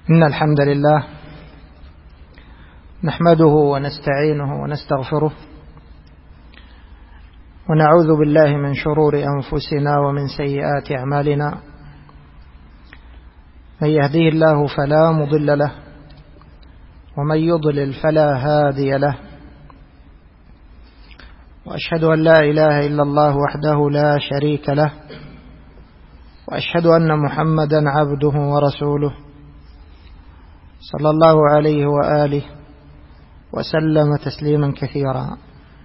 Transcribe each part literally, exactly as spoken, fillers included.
إن الحمد لله نحمده ونستعينه ونستغفره ونعوذ بالله من شرور أنفسنا ومن سيئات أعمالنا. من يهديه الله فلا مضل له ومن يضلل فلا هادي له، وأشهد أن لا إله إلا الله وحده لا شريك له، وأشهد أن محمدا عبده ورسوله صلى الله عليه وآله وسلم تسليما كثيرا.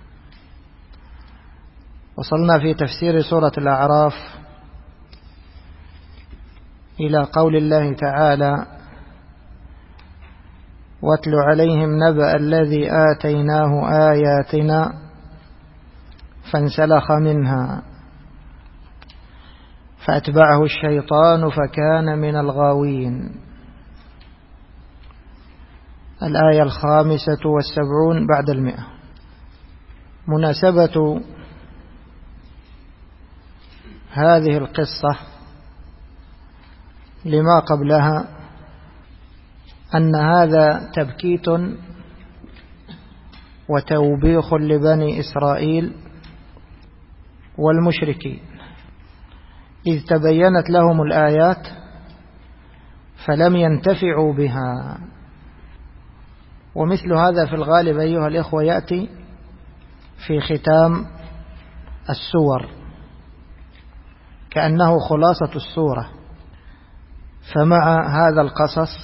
وصلنا في تفسير سورة الأعراف إلى قول الله تعالى: واتل عليهم نبأ الذي آتيناه آياتنا فانسلخ منها فأتبعه الشيطان فكان من الغاوين. الآية الخامسة والسبعون بعد المئة. مناسبة هذه القصة لما قبلها أن هذا تبكيت وتوبيخ لبني إسرائيل والمشركين، إذ تبينت لهم الآيات فلم ينتفعوا بها. ومثل هذا في الغالب أيها الإخوة يأتي في ختام السور كأنه خلاصة السورة. فمع هذا القصص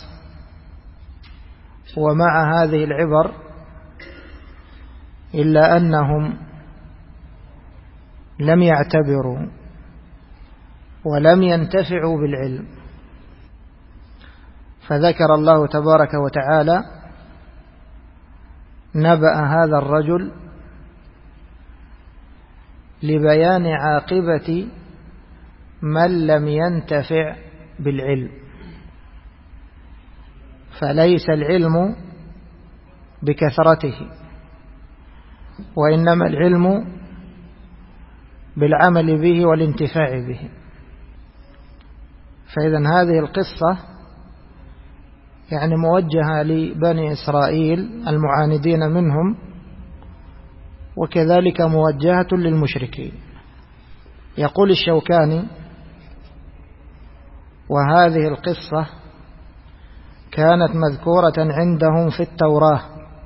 ومع هذه العبر إلا أنهم لم يعتبروا ولم ينتفعوا بالعلم، فذكر الله تبارك وتعالى نبأ هذا الرجل لبيان عاقبة من لم ينتفع بالعلم. فليس العلم بكثرته، وإنما العلم بالعمل به والانتفاع به. فإذا هذه القصة يعني موجهة لبني إسرائيل المعاندين منهم، وكذلك موجهة للمشركين. يقول الشوكاني: وهذه القصة كانت مذكورة عندهم في التوراة.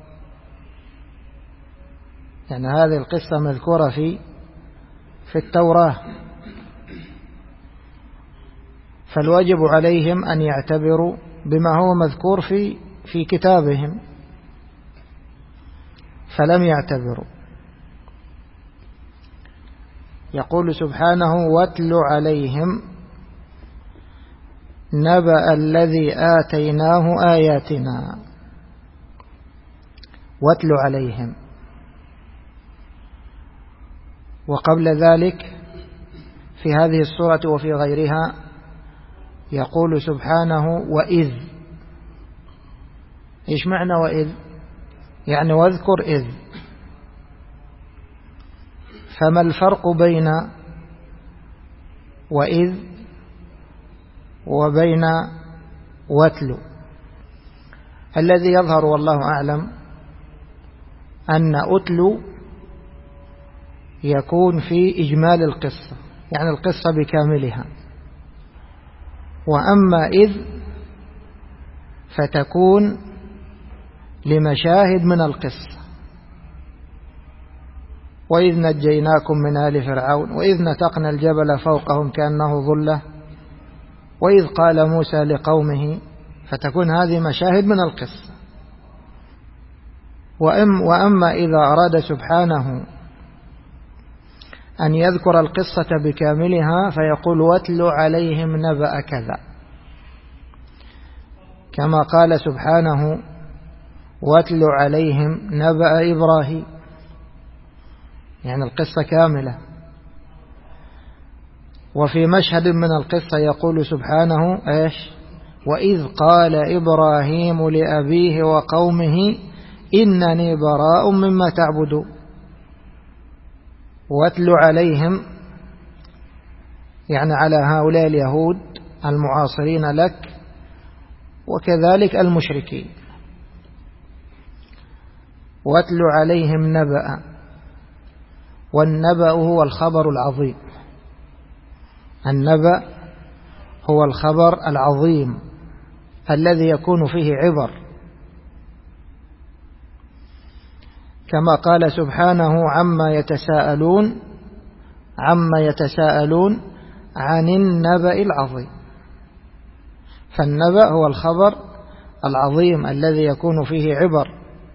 يعني هذه القصة مذكورة في في التوراة، فالواجب عليهم أن يعتبروا بما هو مذكور في في كتابهم، فلم يعتبروا. يقول سبحانه: واتل عليهم نبأ الذي آتيناه آياتنا. واتل عليهم. وقبل ذلك في هذه السورة وفي غيرها يقول سبحانه: وإذ. إيش معنى وإذ؟ يعني واذكر إذ. فما الفرق بين وإذ وبين واتل؟ الذي يظهر والله أعلم أن أتل يكون في إجمال القصة، يعني القصة بكاملها. وأما إذ فتكون لمشاهد من القصة: وإذ نجيناكم من آل فرعون، وإذ نتقنا الجبل فوقهم كأنه ظلة، وإذ قال موسى لقومه. فتكون هذه مشاهد من القصة. وأما إذا أراد سبحانه أن يذكر القصة بكاملها فيقول: واتل عليهم نبأ كذا، كما قال سبحانه: واتل عليهم نبأ إبراهيم، يعني القصة كاملة. وفي مشهد من القصة يقول سبحانه: إيش؟ وإذ قال إبراهيم لأبيه وقومه إنني براء مما تعبدون. واتل عليهم يعني على هؤلاء اليهود المعاصرين لك وكذلك المشركين. واتل عليهم نبأ، والنبأ هو الخبر العظيم. النبأ هو الخبر العظيم الذي يكون فيه عبر، كما قال سبحانه عما يتساءلون عما يتساءلون عن النبأ العظيم. فالنبأ هو الخبر العظيم الذي يكون فيه عبر.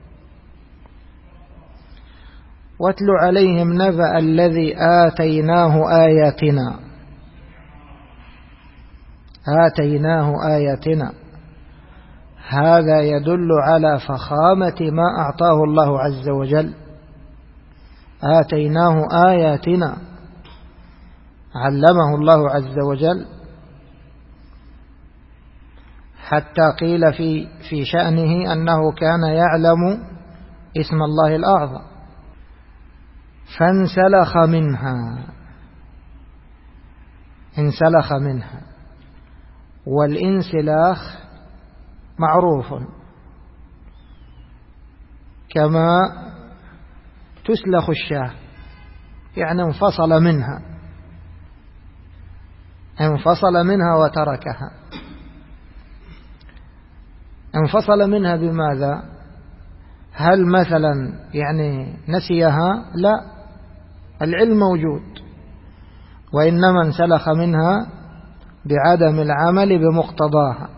واتل عليهم نبأ الذي آتيناه آياتنا آتيناه آياتنا هذا يدل على فخامة ما أعطاه الله عز وجل. آتيناه آياتنا، علمه الله عز وجل، حتى قيل في في شأنه أنه كان يعلم اسم الله الأعظم. فانسلخ منها انسلخ منها والانسلاخ معروف، كما تسلخ الشاة، يعني انفصل منها انفصل منها وتركها. انفصل منها بماذا؟ هل مثلا يعني نسيها؟ لا، العلم موجود، وإنما انسلخ منها بعدم العمل بمقتضاها.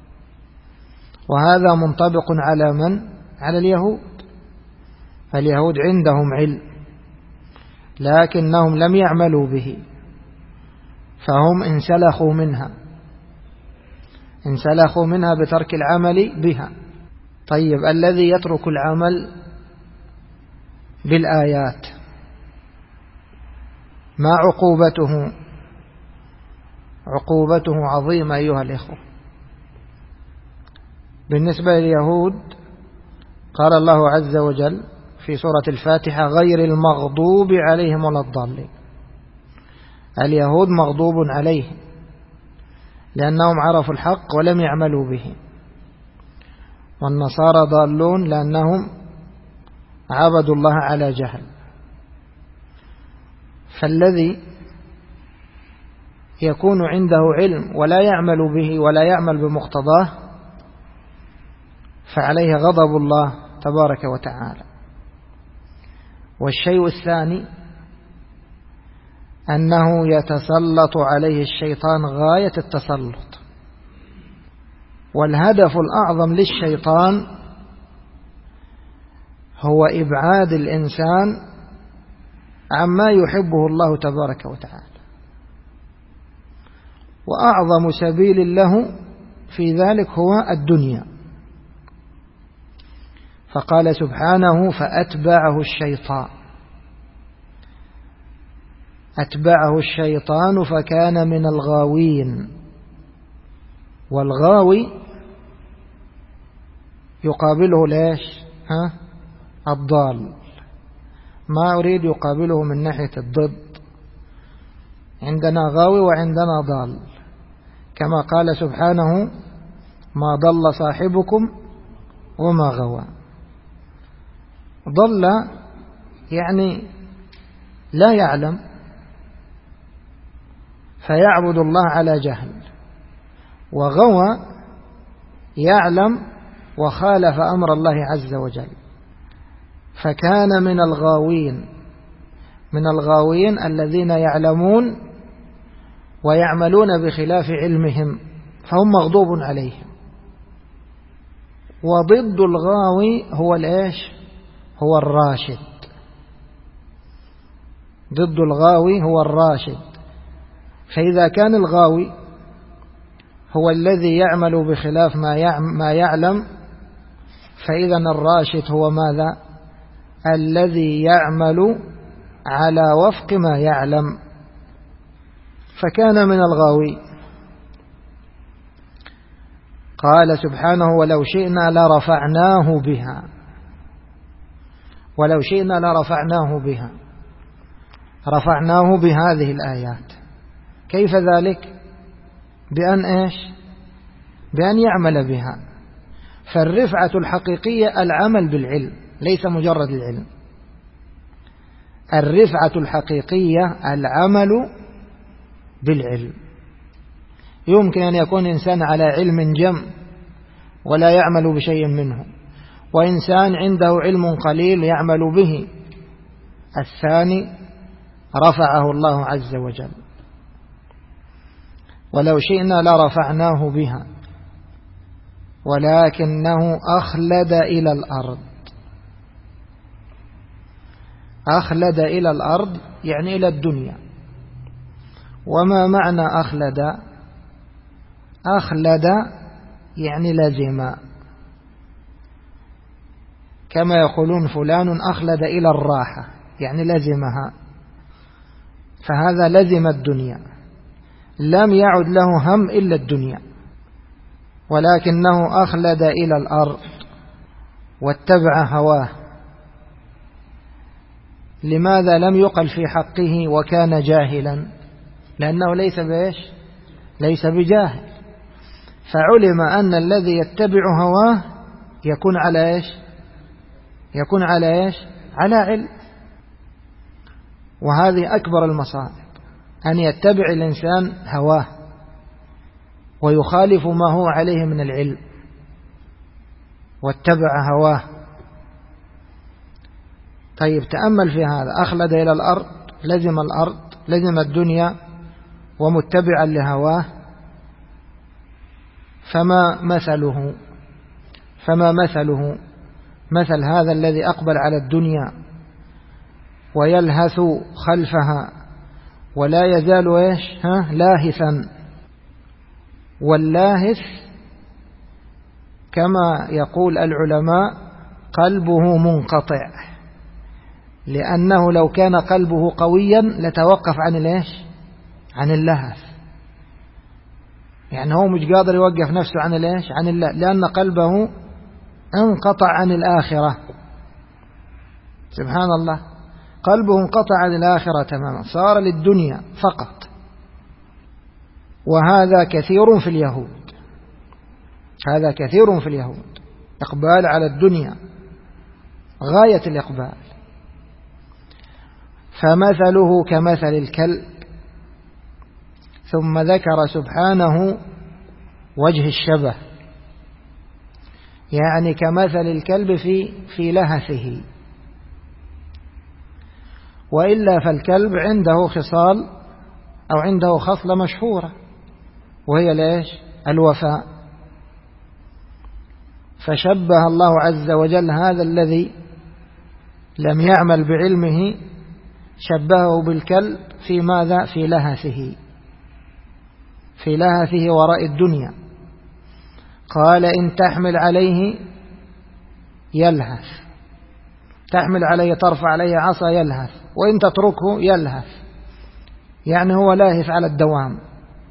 وهذا منطبق على من؟ على اليهود. فاليهود عندهم علم لكنهم لم يعملوا به، فهم انسلخوا منها انسلخوا منها بترك العمل بها. طيب، الذي يترك العمل بالآيات ما عقوبته؟ عقوبته عظيمة أيها الإخوة. بالنسبة لليهود قال الله عز وجل في سورة الفاتحة غير المغضوب عليهم ولا الضالين. اليهود مغضوب عليهم لأنهم عرفوا الحق ولم يعملوا به، والنصارى ضالون لأنهم عبدوا الله على جهل. فالذي يكون عنده علم ولا يعمل به ولا يعمل بمقتضاه فعليه غضب الله تبارك وتعالى. والشيء الثاني أنه يتسلط عليه الشيطان غاية التسلط. والهدف الأعظم للشيطان هو إبعاد الإنسان عما يحبه الله تبارك وتعالى، وأعظم سبيل له في ذلك هو الدنيا. فقال سبحانه فأتبعه الشيطان أتبعه الشيطان فكان من الغاوين. والغاوي يقابله ليش؟ ها؟ الضال. ما أريد يقابله من ناحية الضد. عندنا غاوي وعندنا ضال، كما قال سبحانه ما ضل صاحبكم وما غوى. ضل يعني لا يعلم فيعبد الله على جهل، وغوى يعلم وخالف أمر الله عز وجل، فكان من الغاوين من الغاوين الذين يعلمون ويعملون بخلاف علمهم، فهم مغضوب عليهم. وضد الغاوي هو الإيش؟ هو الراشد. ضد الغاوي هو الراشد. فإذا كان الغاوي هو الذي يعمل بخلاف ما يعلم، فإذا الراشد هو ماذا؟ الذي يعمل على وفق ما يعلم. فكان من الغاوي. قال سبحانه ولو شئنا لرفعناه بها ولو شئنا لرفعناه بها رفعناه بهذه الآيات. كيف ذلك؟ بأن إيش؟ بأن يعمل بها. فالرفعة الحقيقية العمل بالعلم، ليس مجرد العلم. الرفعة الحقيقية العمل بالعلم. يمكن أن يكون إنسان على علم جم ولا يعمل بشيء منه، وإنسان عنده علم قليل يعمل به، الثاني رفعه الله عز وجل. ولو شئنا لرفعناه بها ولكنه أخلد إلى الأرض. أخلد إلى الأرض يعني إلى الدنيا. وما معنى أخلد؟ أخلد يعني لزم، كما يقولون فلان أخلد إلى الراحة يعني لزمها. فهذا لزم الدنيا، لم يعد له هم إلا الدنيا، ولكنه أخلد إلى الأرض واتبع هواه. لماذا لم يقل في حقه وكان جاهلا؟ لأنه ليس بإيش؟ ليس بجاهل. فعلم أن الذي يتبع هواه يكون على إيش؟ يكون على إيش؟ على علم. وهذه أكبر المصائب، أن يتبع الإنسان هواه ويخالف ما هو عليه من العلم، واتبع هواه. طيب تأمل في هذا، أخلد إلى الأرض، لزم الأرض، لزم الدنيا، ومتبعا لهواه. فما مثله فما مثله مثل هذا الذي أقبل على الدنيا ويلهث خلفها ولا يزال إيش؟ ها؟ لاهثا. واللاهث كما يقول العلماء قلبه منقطع، لأنه لو كان قلبه قويا لتوقف عن الإيش؟ عن اللهث. يعني هو مش قادر يوقف نفسه عن الإيش؟ عن الله، لأن قلبه انقطع عن الآخرة. سبحان الله، قلبه انقطع عن الآخرة تماما، صار للدنيا فقط. وهذا كثير في اليهود، هذا كثير في اليهود، إقبال على الدنيا غاية الإقبال. فمثله كمثل الكلب. ثم ذكر سبحانه وجه الشبه، يعني كمثل الكلب في في لهثه. وإلا فالكلب عنده خصال أو عنده خصلة مشهورة، وهي ليش؟ الوفاء. فشبه الله عز وجل هذا الذي لم يعمل بعلمه، شبهه بالكلب في ماذا؟ في لهثه، في لهثه وراء الدنيا. قال إن تحمل عليه يلهث، تحمل عليه ترفع عليه عصا يلهث، وإن تتركه يلهث، يعني هو لاهث على الدوام.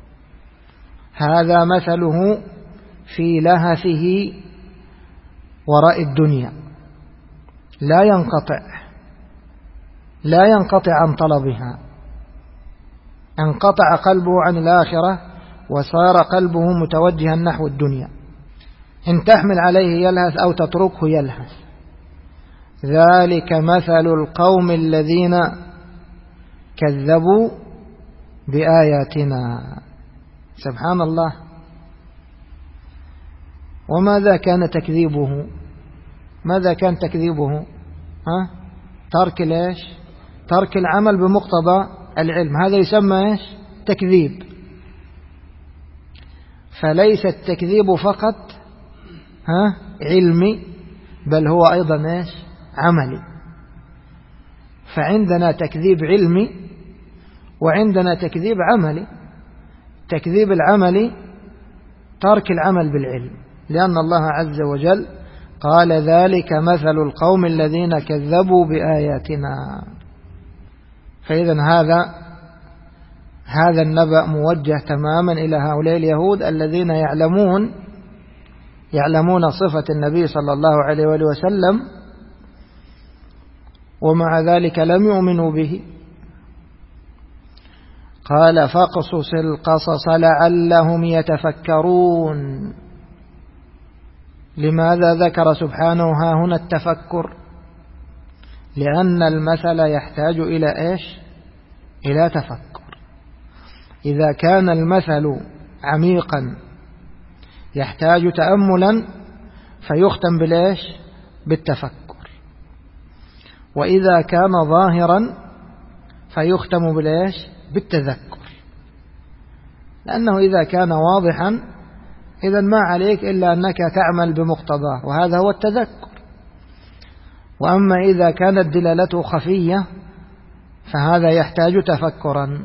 هذا مثله في لهثه وراء الدنيا، لا ينقطع لا ينقطع عن طلبها. انقطع قلبه عن الآخرة وصار قلبه متوجها نحو الدنيا. إن تحمل عليه يلهث أو تتركه يلهث. ذلك مثل القوم الذين كذبوا بآياتنا. سبحان الله. وماذا كان تكذيبه؟ ماذا كان تكذيبه؟ ها؟ ترك ليش؟ ترك العمل بمقتضى العلم، هذا يسمى إيش؟ تكذيب. فليس التكذيب فقط ها علمي، بل هو أيضا إيش؟ عملي. فعندنا تكذيب علمي وعندنا تكذيب عملي. تكذيب العملي ترك العمل بالعلم، لأن الله عز وجل قال ذلك مثل القوم الذين كذبوا بآياتنا. فإذن هذا هذا النبأ موجه تماما إلى هؤلاء اليهود الذين يعلمون يعلمون صفة النبي صلى الله عليه وآله وسلم، ومع ذلك لم يؤمنوا به. قال فاقصص القصص لعلهم يتفكرون. لماذا ذكر سبحانه ها هنا التفكر؟ لأن المثل يحتاج إلى إيش؟ إلى تفكر. إذا كان المثل عميقا يحتاج تأملا فيختم بالإيش؟ بالتفكر. وإذا كان ظاهرا فيختم بالإيش؟ بالتذكر. لأنه إذا كان واضحا إذا ما عليك إلا أنك تعمل بمقتضاه، وهذا هو التذكر. وأما إذا كانت دلالته خفية فهذا يحتاج تفكرا،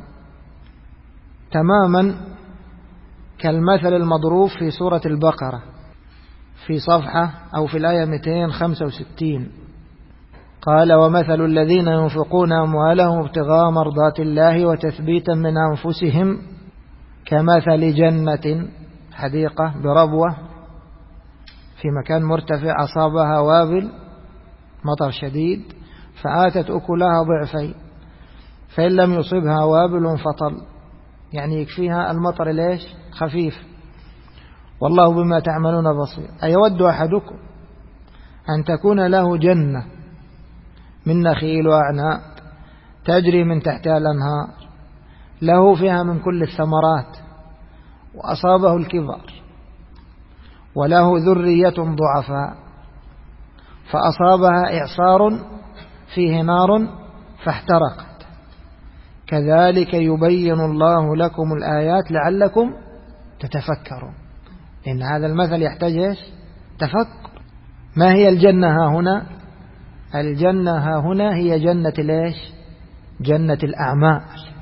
تماما كالمثل المضروب في سورة البقرة في صفحة أو في الآية مئتين وخمسة وستين. قال: ومثل الذين ينفقون أموالهم ابتغاء مرضات الله وتثبيتا من أنفسهم كمثل جنة حديقة بربوة في مكان مرتفع أصابها وابل مطر شديد فآتت أكلها ضعفين فإن لم يصبها وابل فطل، يعني يكفيها المطر ليش؟ خفيف. والله بما تعملون بصير. أيود أحدكم أن تكون له جنة من نخيل وأعناب تجري من تحتها الأنهار له فيها من كل الثمرات وأصابه الكبر وله ذرية ضعفاء فأصابها إعصار فيه نار فاحترقت كذلك يبين الله لكم الآيات لعلكم تتفكرون. إن هذا المثل يحتاج إيش؟ تفكر. ما هي الجنة ها هنا؟ الجنة ها هنا هي جنة الإيش؟ جنة الأعمال.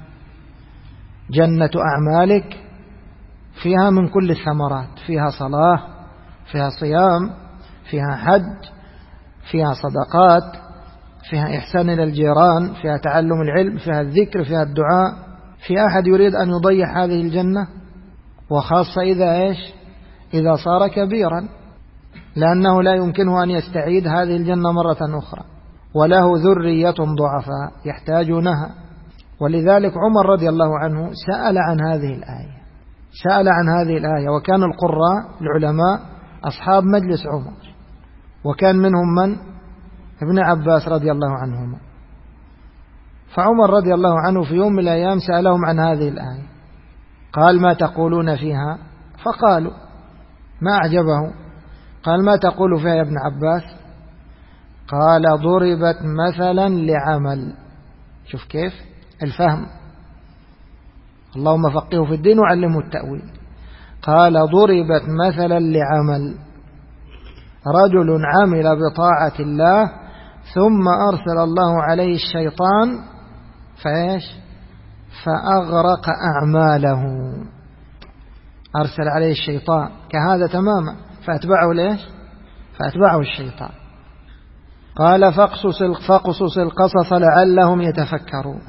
جنة أعمالك فيها من كل الثمرات، فيها صلاة، فيها صيام، فيها حج، فيها صدقات، فيها إحسان إلى الجيران، فيها تعلم العلم، فيها الذكر، فيها الدعاء. في أحد يريد أن يضيع هذه الجنة؟ وخاصة إذا إيش؟ إذا صار كبيرا، لأنه لا يمكنه أن يستعيد هذه الجنة مرة أخرى. وله ذرية ضعفاء يحتاجونها. ولذلك عمر رضي الله عنه سأل عن هذه الآية، سأل عن هذه الآية. وكان القراء العلماء أصحاب مجلس عمر، وكان منهم من؟ ابن عباس رضي الله عنهما. فعمر رضي الله عنه في يوم من الأيام سألهم عن هذه الآية، قال: ما تقولون فيها؟ فقالوا ما أعجبه، قال: ما تقول فيها يا ابن عباس؟ قال: ضربت مثلا لعمل. شوف كيف الفهم، اللهم فقهه في الدين وعلمه التأويل. قال: ضربت مثلا لعمل، رجل عمل بطاعة الله ثم أرسل الله عليه الشيطان فإيش؟ فأغرق أعماله. أرسل عليه الشيطان كهذا تماما فأتبعه ليش؟ فأتبعه الشيطان. قال: فاقصص فاقصص القصص لعلهم يتفكرون.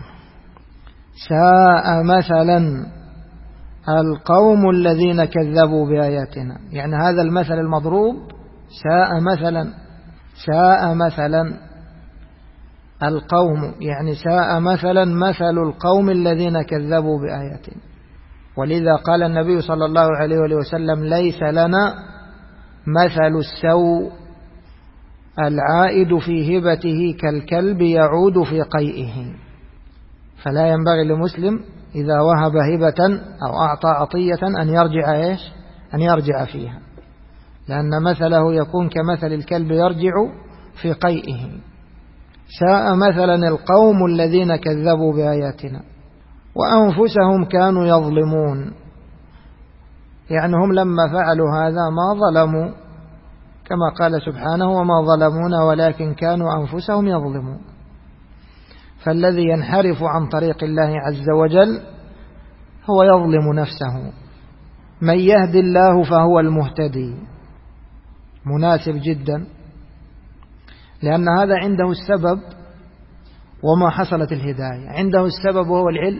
ساء مثلا القوم الذين كذبوا بآياتنا. يعني هذا المثل المضروب ساء مثلا، ساء مثلا القوم، يعني ساء مثلا مثل القوم الذين كذبوا بآياتنا. ولذا قال النبي صلى الله عليه وسلم: ليس لنا مثل السوء العائد في هبته كالكلب يعود في قيئه. فلا ينبغي لمسلم إذا وهب هبة أو أعطى عطية أن يرجع إيش؟ أن يرجع فيها، لأن مثله يكون كمثل الكلب يرجع في قيئه. ساء مثلا القوم الذين كذبوا بآياتنا وأنفسهم كانوا يظلمون. يعني هم لما فعلوا هذا ما ظلموا، كما قال سبحانه: وما ظلمونا ولكن كانوا أنفسهم يظلمون. فالذي ينحرف عن طريق الله عز وجل هو يظلم نفسه. من يهدي الله فهو المهتدي. مناسب جدا، لأن هذا عنده السبب وما حصلت الهداية. عنده السبب وهو العلم،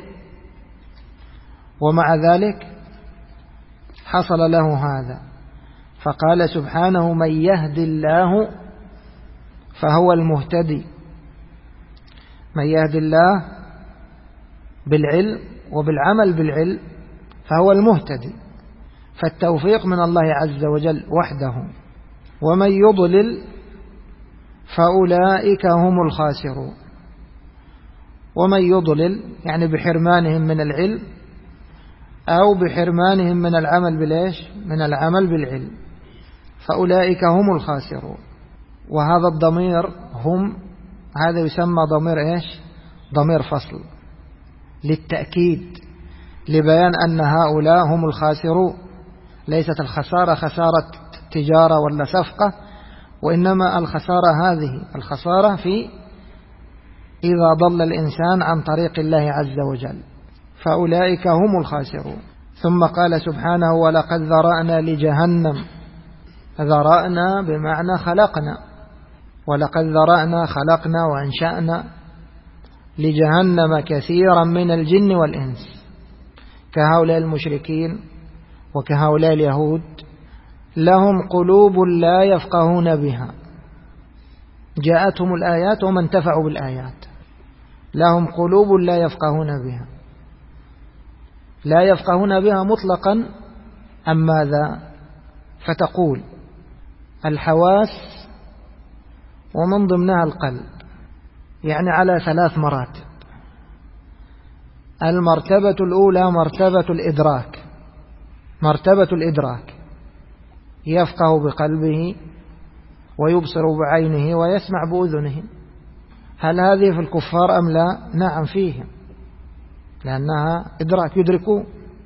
ومع ذلك حصل له هذا. فقال سبحانه: من يهدي الله فهو المهتدي. من يهدي الله بالعلم وبالعمل بالعلم فهو المهتدي. فالتوفيق من الله عز وجل وحده، ومن يضلل فأولئك هم الخاسرون. ومن يضلل يعني بحرمانهم من العلم أو بحرمانهم من العمل بالإيش؟ من العمل بالعلم، فأولئك هم الخاسرون. وهذا الضمير هم هذا يسمى ضمير إيش؟ ضمير فصل للتأكيد، لبيان أن هؤلاء هم الخاسرون. ليست الخسارة خسارة تجارة ولا صفقة، وإنما الخسارة هذه الخسارة في إذا ضل الإنسان عن طريق الله عز وجل، فأولئك هم الخاسرون. ثم قال سبحانه ولقد ذرأنا لجهنم. ذرأنا بمعنى خلقنا، ولقد ذرأنا خلقنا وأنشأنا لجهنم كثيرا من الجن والإنس، كهؤلاء المشركين وكهؤلاء اليهود، لهم قلوب لا يفقهون بها، جاءتهم الآيات وما انتفعوا بالآيات. لهم قلوب لا يفقهون بها، لا يفقهون بها مطلقا. أم ماذا؟ فتقول الحواس ومن ضمنها القلب، يعني على ثلاث مراتب. المرتبة الأولى مرتبة الإدراك، مرتبة الإدراك، يفقه بقلبه ويبصر بعينه ويسمع بأذنه. هل هذه في الكفار أم لا؟ نعم فيهم، لأنها إدراك، يدركون.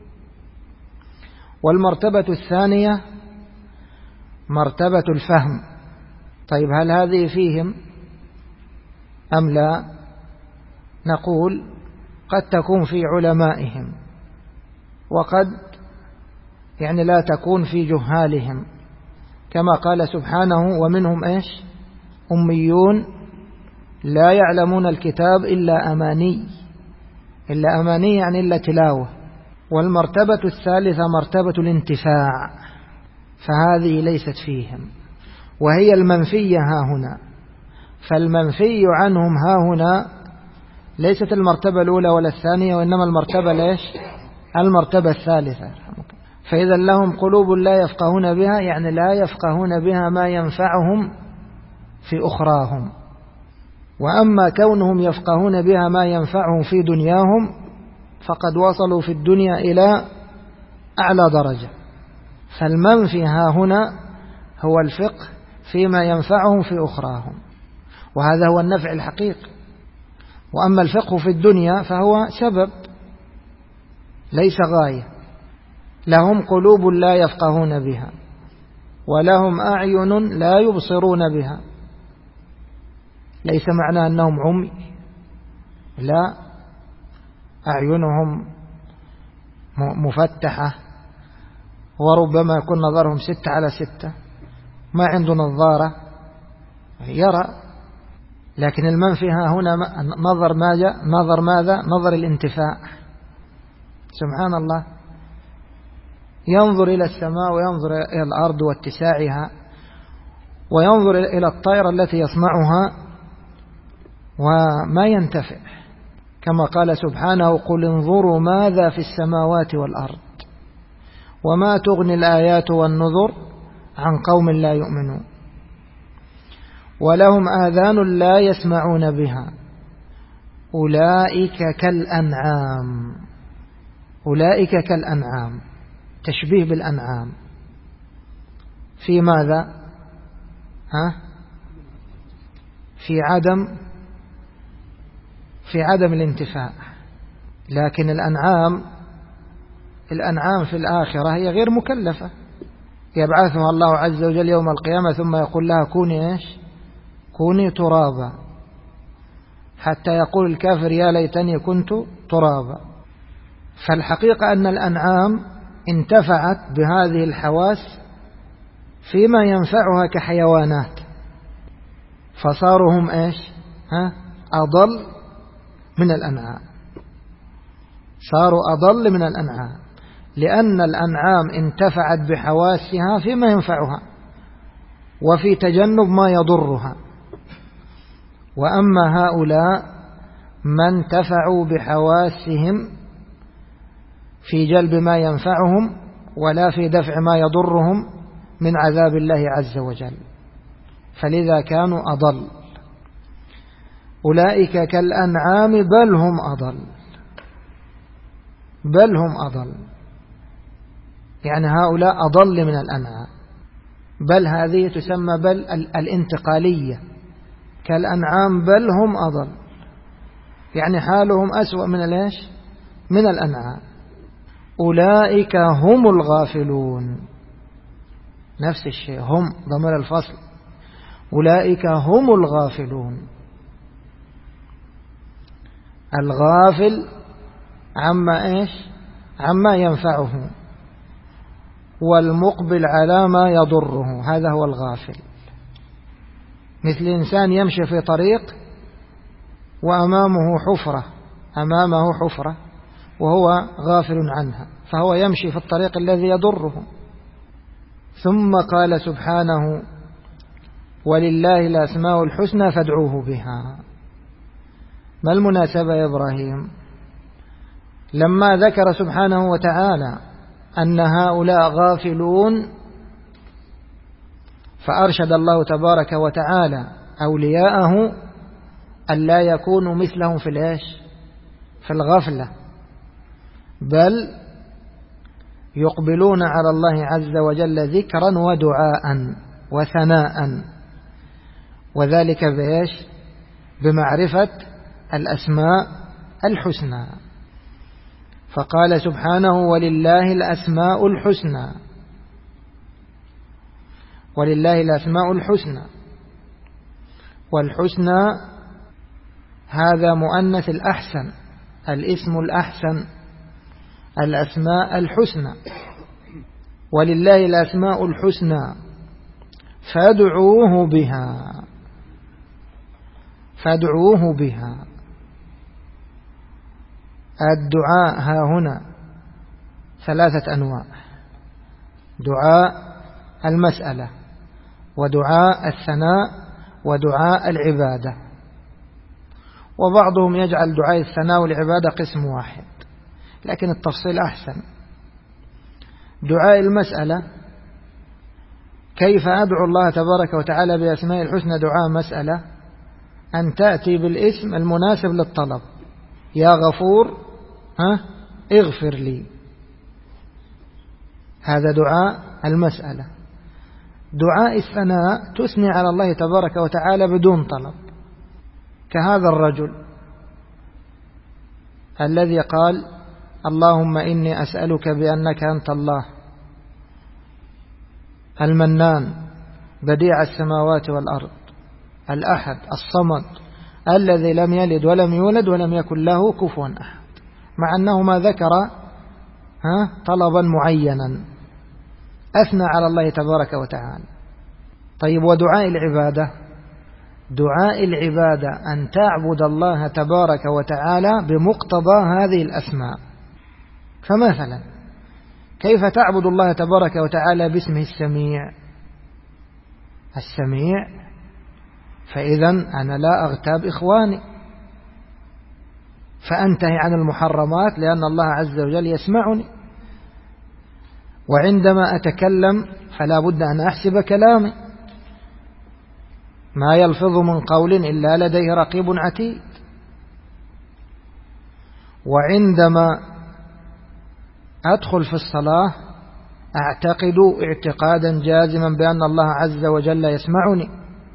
والمرتبة الثانية مرتبة الفهم. طيب هل هذه فيهم أم لا؟ نقول قد تكون في علمائهم، وقد يعني لا تكون في جهالهم، كما قال سبحانه ومنهم إيش؟ أميون لا يعلمون الكتاب إلا أماني. إلا أماني يعني إلا تلاوة. والمرتبة الثالثة مرتبة الانتفاع، فهذه ليست فيهم، وهي المنفية ها هنا. فالمنفي عنهم ها هنا ليست المرتبة الأولى ولا الثانية، وإنما المرتبة ليش؟ المرتبة الثالثة. فإذا لهم قلوب لا يفقهون بها، يعني لا يفقهون بها ما ينفعهم في أخراهم. وأما كونهم يفقهون بها ما ينفعهم في دنياهم فقد وصلوا في الدنيا إلى أعلى درجة. فالمنفي ها هنا هو الفقه فيما ينفعهم في أخراهم، وهذا هو النفع الحقيقي. وأما الفقه في الدنيا فهو سبب ليس غاية. لهم قلوب لا يفقهون بها ولهم أعين لا يبصرون بها. ليس معنى أنهم عمي، لا، أعينهم مفتحة، وربما يكون نظرهم ستة على ستة، ما عنده نظارة يرى. لكن المنفي ها هنا نظر ماذا؟ نظر ماذا؟ نظر الانتفاع. سبحان الله، ينظر إلى السماء وينظر إلى الأرض واتساعها، وينظر إلى الطائرة التي يصنعها وما ينتفع، كما قال سبحانه قل انظروا ماذا في السماوات والأرض وما تغني الآيات والنذر عن قوم لا يؤمنون. ولهم آذان لا يسمعون بها أولئك كالأنعام. أولئك كالأنعام، تشبيه بالأنعام في ماذا؟ ها؟ في عدم في عدم الانتفاع. لكن الأنعام الأنعام في الآخرة هي غير مكلفة، يبعثها الله عز وجل يوم القيامة ثم يقول لها كوني إيش؟ كوني ترابا، حتى يقول الكافر يا ليتني كنت ترابا. فالحقيقة أن الأنعام انتفعت بهذه الحواس فيما ينفعها كحيوانات، فصاروا هم إيش؟ ها؟ أضل من الأنعام، صاروا أضل من الأنعام، لأن الأنعام انتفعت بحواسها فيما ينفعها وفي تجنب ما يضرها. وأما هؤلاء ما انتفعوا بحواسهم في جلب ما ينفعهم ولا في دفع ما يضرهم، من عذاب الله عز وجل، فلذا كانوا أضل. أولئك كالأنعام بل هم أضل، بل هم أضل، يعني هؤلاء أضل من الأنعام. بل هذه تسمى بل الانتقالية، كالأنعام بل هم أضل، يعني حالهم أسوأ من الإيش؟ من الأنعام. أولئك هم الغافلون، نفس الشيء، هم ضمير الفصل، أولئك هم الغافلون. الغافل عما إيش؟ عما ينفعه، والمقبل على ما يضره، هذا هو الغافل. مثل إنسان يمشي في طريق وأمامه حفرة، أمامه حفرة وهو غافل عنها، فهو يمشي في الطريق الذي يضره. ثم قال سبحانه ولله الأسماء الحسنى فادعوه بها. ما المناسبة يا إبراهيم؟ لما ذكر سبحانه وتعالى أن هؤلاء غافلون، فأرشد الله تبارك وتعالى أولياءه أن لا يكونوا مثلهم في الإيش؟ في الغفلة، بل يقبلون على الله عز وجل ذكرا ودعاء وثناء، وذلك بإيش؟ بمعرفة الأسماء الحسنى. فقال سبحانه ولله الأسماء الحسنى، ولله الأسماء الحسنى، والحسنى هذا مؤنث الأحسن، الاسم الأحسن، الأسماء الحسنى. ولله الأسماء الحسنى فادعوه بها، فادعوه بها. الدعاء ها هنا ثلاثة أنواع: دعاء المسألة، ودعاء الثناء، ودعاء العبادة. وبعضهم يجعل دعاء الثناء والعبادة قسم واحد، لكن التفصيل أحسن. دعاء المسألة: كيف أدعو الله تبارك وتعالى بأسماء الحسنى دعاء مسألة؟ أن تأتي بالاسم المناسب للطلب، يا غفور ها اغفر لي، هذا دعاء المسألة. دعاء الثناء تثني على الله تبارك وتعالى بدون طلب، كهذا الرجل الذي قال اللهم إني أسألك بأنك أنت الله المنان بديع السماوات والأرض الأحد الصمد الذي لم يلد ولم يولد ولم يكن له كفوا أحد، مع أنه ما ذكر ها طلبا معينا، أثنى على الله تبارك وتعالى. طيب، ودعاء العبادة: دعاء العبادة أن تعبد الله تبارك وتعالى بمقتضى هذه الأسماء. فمثلا كيف تعبد الله تبارك وتعالى باسمه السميع؟ السميع، فإذا أنا لا أغتاب إخواني، فأنتهي عن المحرمات لأن الله عز وجل يسمعني. وعندما أتكلم فلا بد أن أحسب كلامي، ما يلفظ من قول إلا لديه رقيب عتيد. وعندما أدخل في الصلاة أعتقد اعتقادا جازما بأن الله عز وجل يسمعني،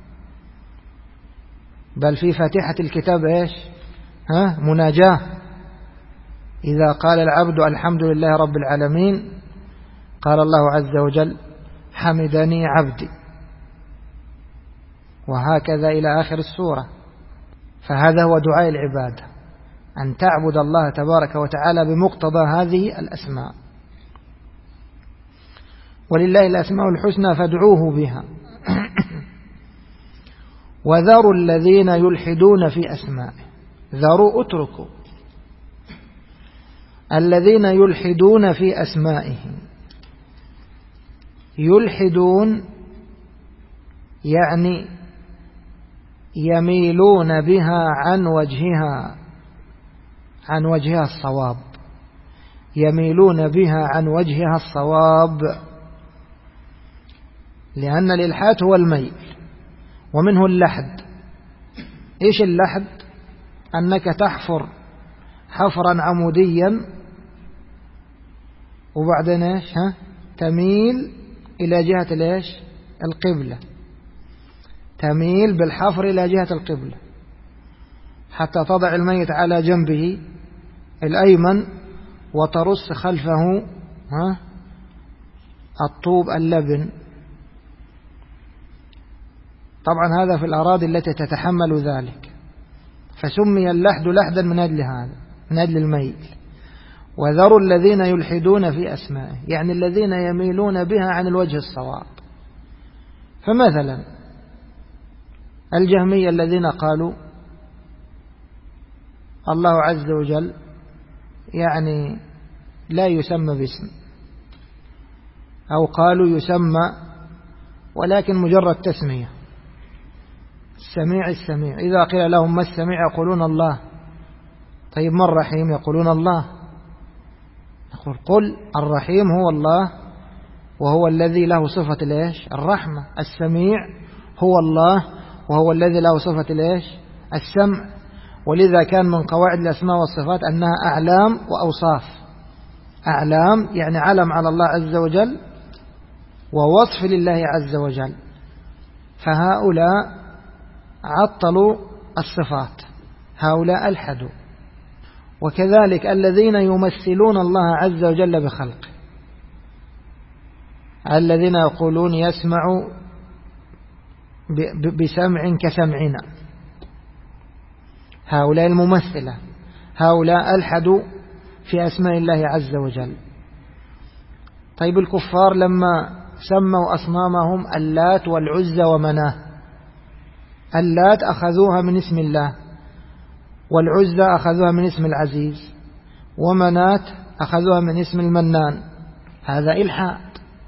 بل في فاتحة الكتاب إيش؟ ها مناجاة، إذا قال العبد الحمد لله رب العالمين قال الله عز وجل حمدني عبدي، وهكذا إلى آخر السورة. فهذا هو دعاء العبادة، أن تعبد الله تبارك وتعالى بمقتضى هذه الأسماء. ولله الأسماء الحسنى فادعوه بها. وذروا الذين يلحدون في أسمائه، ذروا اتركوا الذين يلحدون في أسمائه. يلحدون يعني يميلون بها عن وجهها، عن وجهها الصواب، يميلون بها عن وجهها الصواب. لأن الإلحاد هو الميل، ومنه اللحد. إيش اللحد؟ أنك تحفر حفرا عموديا وبعدين إيش ها تميل إلى جهة الإيش القبلة، تميل بالحفر إلى جهة القبلة حتى تضع الميت على جنبه الأيمن وترص خلفه ها الطوب اللبن. طبعا هذا في الأراضي التي تتحمل ذلك، فسمي اللحد لحدا من أجل هذا، من أجل الميل. وذروا الذين يلحدون في أسمائه، يعني الذين يميلون بها عن الوجه الصواب. فمثلا الجهمية الذين قالوا الله عز وجل يعني لا يسمى باسم، أو قالوا يسمى ولكن مجرد تسمية، السميع السميع. إذا قيل لهم ما السميع يقولون الله. طيب ما الرحيم؟ يقولون الله. نقول قل الرحيم هو الله، وهو الذي له صفة الإيش الرحمة. السميع هو الله، وهو الذي له صفة الإيش السمع. ولذا كان من قواعد الأسماء والصفات أنها أعلام وأوصاف. أعلام يعني علم على الله عز وجل، ووصف لله عز وجل. فهؤلاء عطلوا الصفات، هؤلاء ألحدوا. وكذلك الذين يمثلون الله عز وجل بخلقه، الذين يقولون يسمع بسمع كسمعنا، هؤلاء الممثلة، هؤلاء ألحدوا في أسماء الله عز وجل. طيب الكفار لما سموا أصنامهم اللات والعزى ومناه، اللات أخذوها من اسم الله، والعزى أخذوها من اسم العزيز، ومنات أخذوها من اسم المنان. هذا إلحاد.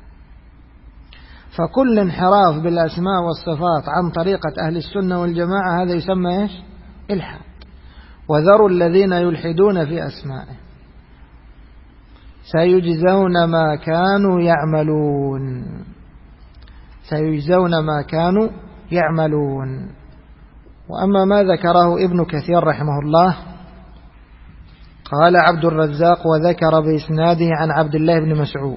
فكل انحراف بالأسماء والصفات عن طريقة أهل السنة والجماعة هذا يسمى إيش؟ إلحاد. وذروا الذين يلحدون في أسمائه سيجزون ما كانوا يعملون، سيجزون ما كانوا يعملون. وأما ما ذكره ابن كثير رحمه الله قال عبد الرزاق وذكر بإسناده عن عبد الله بن مسعود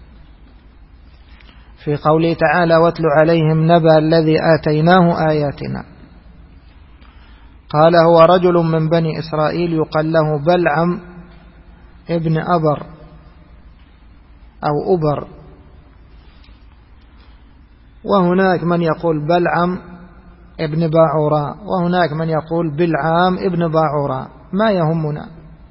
في قوله تعالى واتل عليهم نبأ الذي آتيناه آياتنا. قال هو رجل من بني إسرائيل يقال له بلعم ابن أبر أو أبر، وهناك من يقول بلعم ابن باعوراء، وهناك من يقول بلعام ابن باعوراء. ما يهمنا،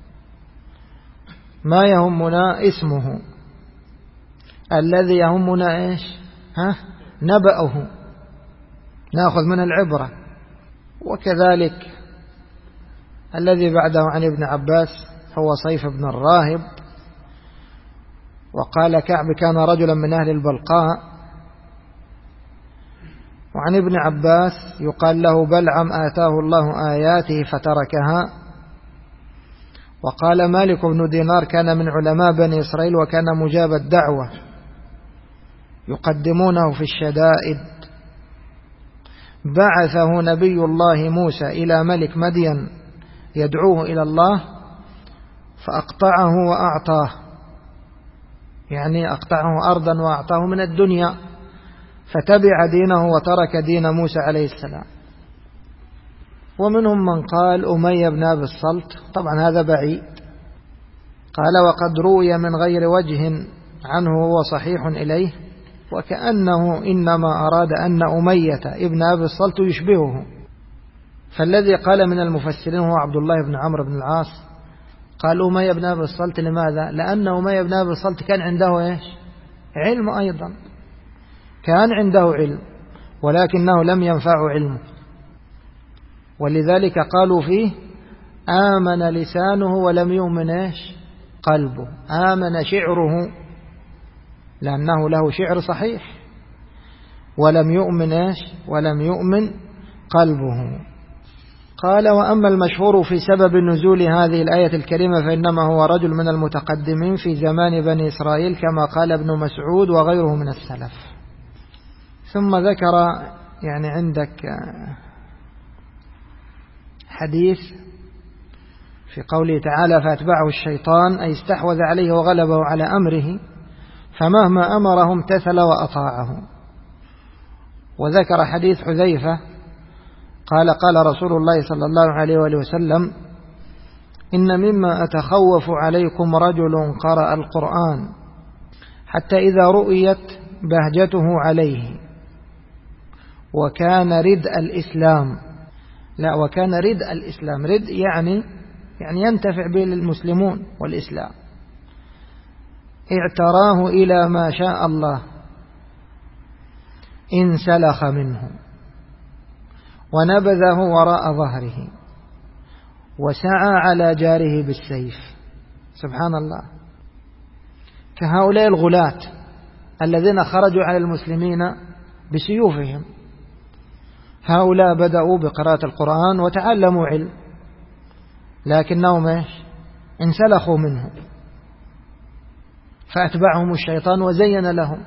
ما يهمنا اسمه، الذي يهمنا إيش ها نبأه، نأخذ من العبرة. وكذلك الذي بعده عن ابن عباس هو صيف بن الراهب. وقال كعب كان رجلا من أهل البلقاء. وعن ابن عباس يقال له بلعم آتاه الله آياته فتركها. وقال مالك بن دينار كان من علماء بني إسرائيل وكان مجاب الدعوة، يقدمونه في الشدائد. بعثه نبي الله موسى إلى ملك مدين يدعوه إلى الله فأقطعه وأعطاه، يعني أقطعه أرضا وأعطاه من الدنيا، فتبع دينه وترك دين موسى عليه السلام. ومنهم من قال أمية بن أبي الصلت، طبعا هذا بعيد. قال وقد روي من غير وجه عنه وهو صحيح إليه، وكأنه إنما أراد أن أمية ابن أبي الصلت يشبهه. فالذي قال من المفسرين هو عبد الله بن عمرو بن العاص، قال أمية بن أبي الصلت. لماذا؟ لأن أمية بن أبي الصلت كان عنده إيش علم، أيضا كان عنده علم ولكنه لم ينفع علمه، ولذلك قالوا فيه آمن لسانه ولم يؤمن إيش قلبه. آمن شعره لأنه له شعر صحيح، ولم يؤمن إيش ولم يؤمن قلبه. قال وأما المشهور في سبب نزول هذه الآية الكريمة فإنما هو رجل من المتقدمين في زمان بني إسرائيل كما قال ابن مسعود وغيره من السلف. ثم ذكر يعني عندك حديث في قوله تعالى فأتبعه الشيطان أي استحوذ عليه وغلبه على أمره فمهما أمره امتثل وأطاعه. وذكر حديث حذيفة قال قال رسول الله صلى الله عليه وآله وسلم إن مما أتخوف عليكم رجل قرأ القرآن حتى إذا رؤيت بهجته عليه وكان ردء الإسلام لا وكان ردء الإسلام رد يعني يعني ينتفع به المسلمون والإسلام اعتراه إلى ما شاء الله انسلخ منه ونبذه وراء ظهره وسعى على جاره بالسيف. سبحان الله. كهؤلاء الغلاة الذين خرجوا على المسلمين بسيوفهم، هؤلاء بدأوا بقراءة القرآن وتعلموا علم لكنهم انسلخوا منه فأتبعهم الشيطان وزين لهم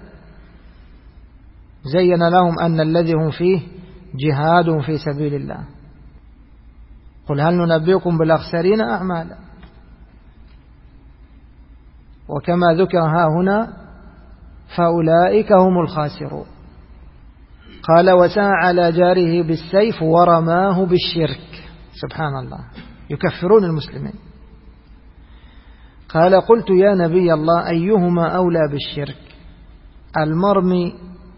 زين لهم أن الذي هم فيه جهاد في سبيل الله. قل هل ننبئكم بالأخسرين أعمالا. وكما ذكر ها هنا فأولئك هم الخاسرون. قال وسعى على جاره بالسيف ورماه بالشرك. سبحان الله، يكفرون المسلمين. قال قلت يا نبي الله أيهما أولى بالشرك المرمي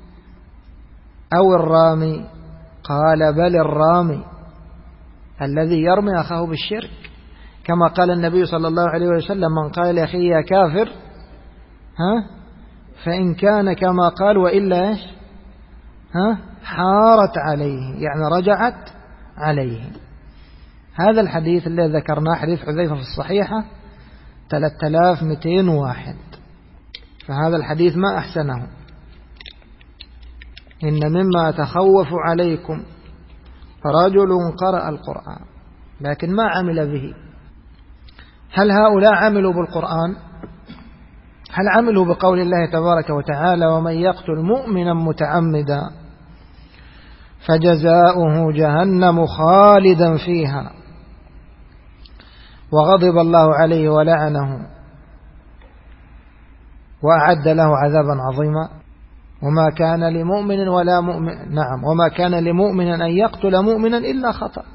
أو الرامي؟ قال بل الرامي الذي يرمي أخاه بالشرك، كما قال النبي صلى الله عليه وسلم من قال لأخيه يا كافر ها فإن كان كما قال وإلا إيش ها حارت عليه يعني رجعت عليه. هذا الحديث الذي ذكرناه حديث حذيفة في الصحيحة ثلاثة آلاف ومئتين وواحد، فهذا الحديث ما أحسنه. إن مما أتخوف عليكم رجل قرأ القرآن لكن ما عمل به. هل هؤلاء عملوا بالقرآن؟ هل عملوا بقول الله تبارك وتعالى ومن يقتل مؤمنا متعمدا فجزاؤه جهنم خالدا فيها وغضب الله عليه ولعنه وأعد له عذابا عظيما؟ وما كان لمؤمن ولا مؤمن نعم وما كان لمؤمن أن يقتل مؤمنا إلا خطأ.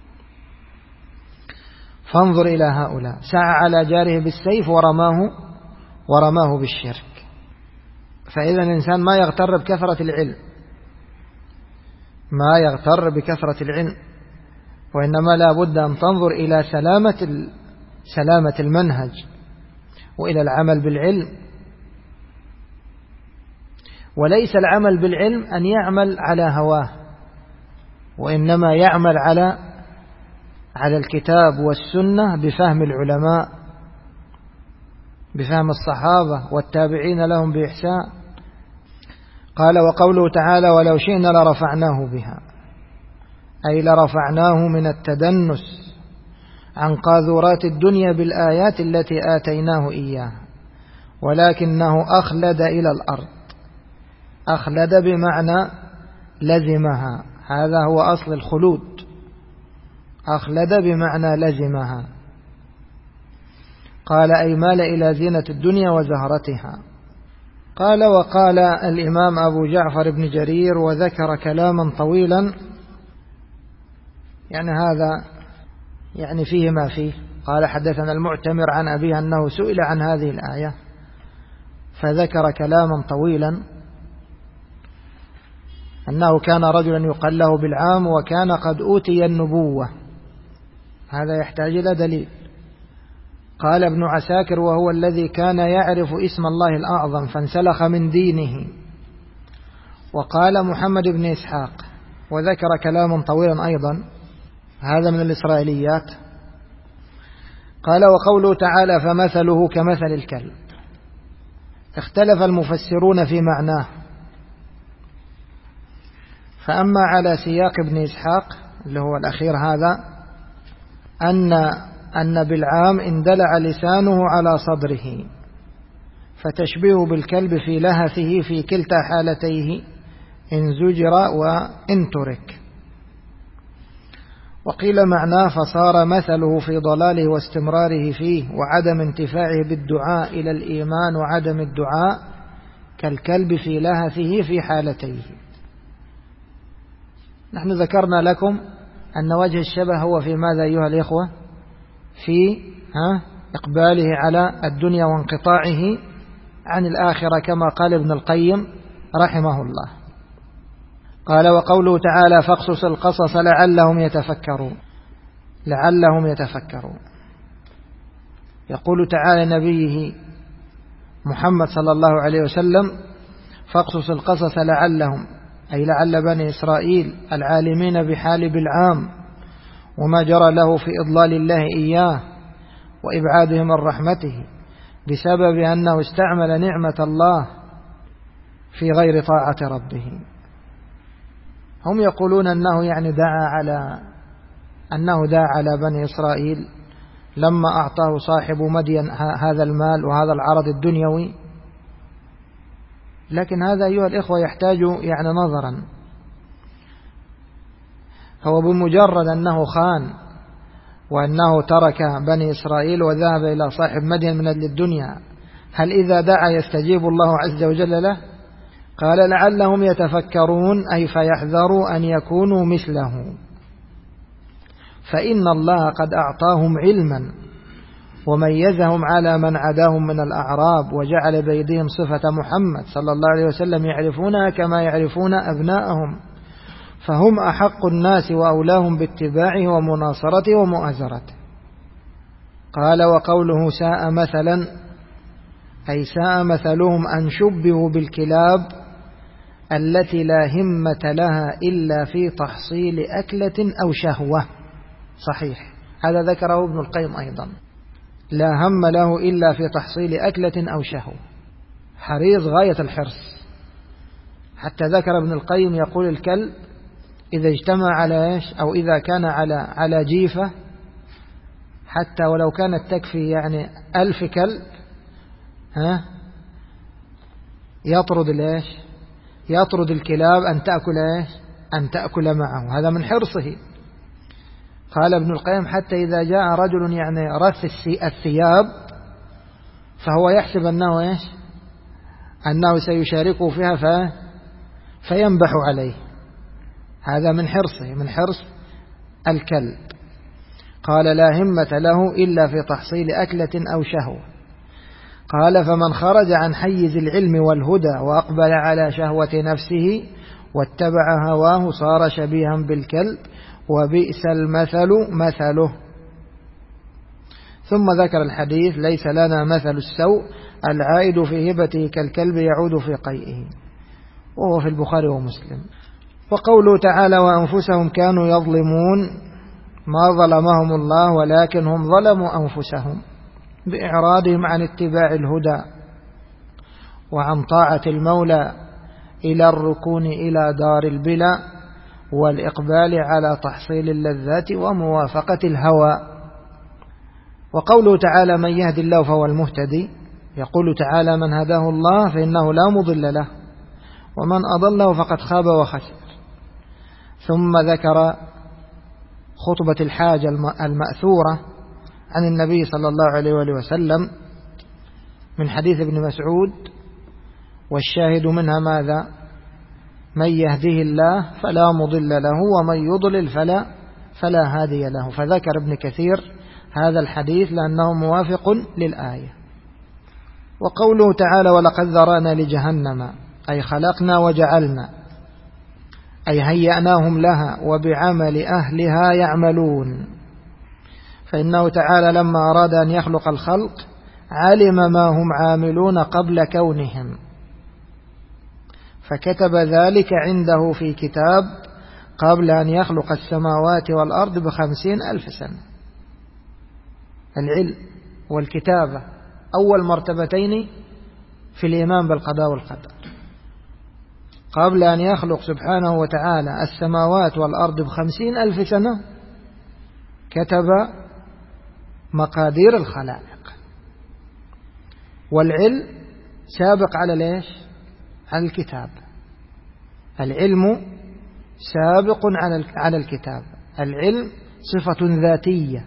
فانظر إلى هؤلاء سعى على جاره بالسيف ورماه ورماه بالشرك. فإذا الإنسان ما يغتر بكثرة العلم ما يغتر بكثرة العلم وإنما لا بد أن تنظر إلى سلامة سلامة المنهج وإلى العمل بالعلم. وليس العمل بالعلم أن يعمل على هواه وإنما يعمل على على الكتاب والسنة بفهم العلماء بفهم الصحابة والتابعين لهم بإحسان. قال وقوله تعالى ولو شئنا لرفعناه بها أي لرفعناه من التدنس عن قاذورات الدنيا بالآيات التي آتيناه إياها ولكنه أخلد إلى الأرض. أخلد بمعنى لزمها، هذا هو أصل الخلود. أخلد بمعنى لزمها. قال أي مال إلى زينة الدنيا وزهرتها. قال وقال الإمام أبو جعفر بن جرير وذكر كلاما طويلا يعني هذا يعني فيه ما فيه. قال حدثنا المعتمر عن أبيه أنه سئل عن هذه الآية فذكر كلاما طويلا أنه كان رجلا يقال له بالعام وكان قد أوتي النبوة. هذا يحتاج إلى دليل. قال ابن عساكر وهو الذي كان يعرف اسم الله الأعظم فانسلخ من دينه. وقال محمد بن إسحاق وذكر كلاما طويلا أيضا هذا من الإسرائيليات. قال وقوله تعالى فمثله كمثل الكلب. اختلف المفسرون في معناه، فأما على سياق ابن إسحاق اللي هو الأخير هذا أن أن بالعام اندلع لسانه على صدره فتشبيه بالكلب في لهثه في كلتا حالتيه إن زجر وإن ترك. وقيل معناه فصار مثله في ضلاله واستمراره فيه وعدم انتفاعه بالدعاء إلى الإيمان وعدم الدعاء كالكلب في لهثه في حالتيه. نحن ذكرنا لكم أن وجه الشبه هو في ماذا أيها الإخوة؟ في ها إقباله على الدنيا وانقطاعه عن الآخرة كما قال ابن القيم رحمه الله. قال وقوله تعالى فاقصص القصص لعلهم يتفكرون، لعلهم يتفكرون. يقول تعالى نبيه محمد صلى الله عليه وسلم فاقصص القصص لعلهم، أي لعل بني إسرائيل العالمين بحال بالعام وما جرى له في إضلال الله إياه وإبعادهم من رحمته بسبب أنه استعمل نعمة الله في غير طاعة ربه. هم يقولون أنه يعني دعا على أنه دعا على بني إسرائيل لما أعطاه صاحب مدين هذا المال وهذا العرض الدنيوي، لكن هذا أيها الإخوة يحتاج يعني نظرا. هو بمجرد أنه خان وأنه ترك بني إسرائيل وذهب إلى صاحب مدين من أجل الدنيا، هل إذا دعا يستجيب الله عز وجل له؟ قال لعلهم يتفكرون، أي فيحذروا أن يكونوا مثله، فإن الله قد أعطاهم علما وميزهم على من عداهم من الأعراب وجعل بيدهم صفة محمد صلى الله عليه وسلم يعرفونها كما يعرفون أبناءهم، فهم أحق الناس وأولاهم باتباعه ومناصرته ومؤازرته. قال وقوله ساء مثلا، أي ساء مثلهم أن شبهوا بالكلاب التي لا همة لها إلا في تحصيل أكلة أو شهوة. صحيح، هذا ذكره ابن القيم أيضا، لا هم له إلا في تحصيل أكلة أو شهوة، حريص غاية الحرص. حتى ذكر ابن القيم يقول الكلب إذا اجتمع على إيش أو إذا كان على على جيفة حتى ولو كانت تكفي يعني ألف كلب ها يطرد الإيش يطرد الكلاب أن تأكل إيش أن تأكل معه، هذا من حرصه. قال ابن القيم حتى إذا جاء رجل يعني رث الثياب فهو يحسب أنه إيش أنه سيشاركه فيها ف... فينبح عليه، هذا من حرصه، من حرص الكلب. قال لا همة له إلا في تحصيل أكلة أو شهوة. قال فمن خرج عن حيز العلم والهدى وأقبل على شهوة نفسه واتبع هواه صار شبيها بالكلب وبئس المثل مثله. ثم ذكر الحديث ليس لنا مثل السوء العائد في هبته كالكلب يعود في قيئه، وهو في البخاري ومسلم. وقوله تعالى وأنفسهم كانوا يظلمون، ما ظلمهم الله ولكن هم ظلموا أنفسهم بإعراضهم عن اتباع الهدى وعن طاعة المولى إلى الركون إلى دار البلا والإقبال على تحصيل اللذات وموافقة الهوى. وقوله تعالى من يهد الله فهو المهتدي، يقول تعالى من هداه الله فإنه لا مضل له ومن أضله فقد خاب وخسر. ثم ذكر خطبة الحاجة المأثورة عن النبي صلى الله عليه وآله وسلم من حديث ابن مسعود، والشاهد منها ماذا؟ من يهده الله فلا مضل له ومن يضلل فلا فلا هادي له. فذكر ابن كثير هذا الحديث لأنه موافق للآية. وقوله تعالى ولقد ذرأنا لجهنم، أي خلقنا وجعلنا، أي هيأناهم لها وبعمل أهلها يعملون. فإنه تعالى لما أراد أن يخلق الخلق علم ما هم عاملون قبل كونهم، فكتب ذلك عنده في كتاب قبل أن يخلق السماوات والأرض بخمسين ألف سنة. العلم والكتابة أول مرتبتين في الإيمان بالقضاء والقدر. قبل أن يخلق سبحانه وتعالى السماوات والأرض بخمسين ألف سنة كتب مقادير الخلائق. والعلم سابق على ليش؟ على الكتاب. العلم سابق على الكتاب. العلم صفة ذاتية،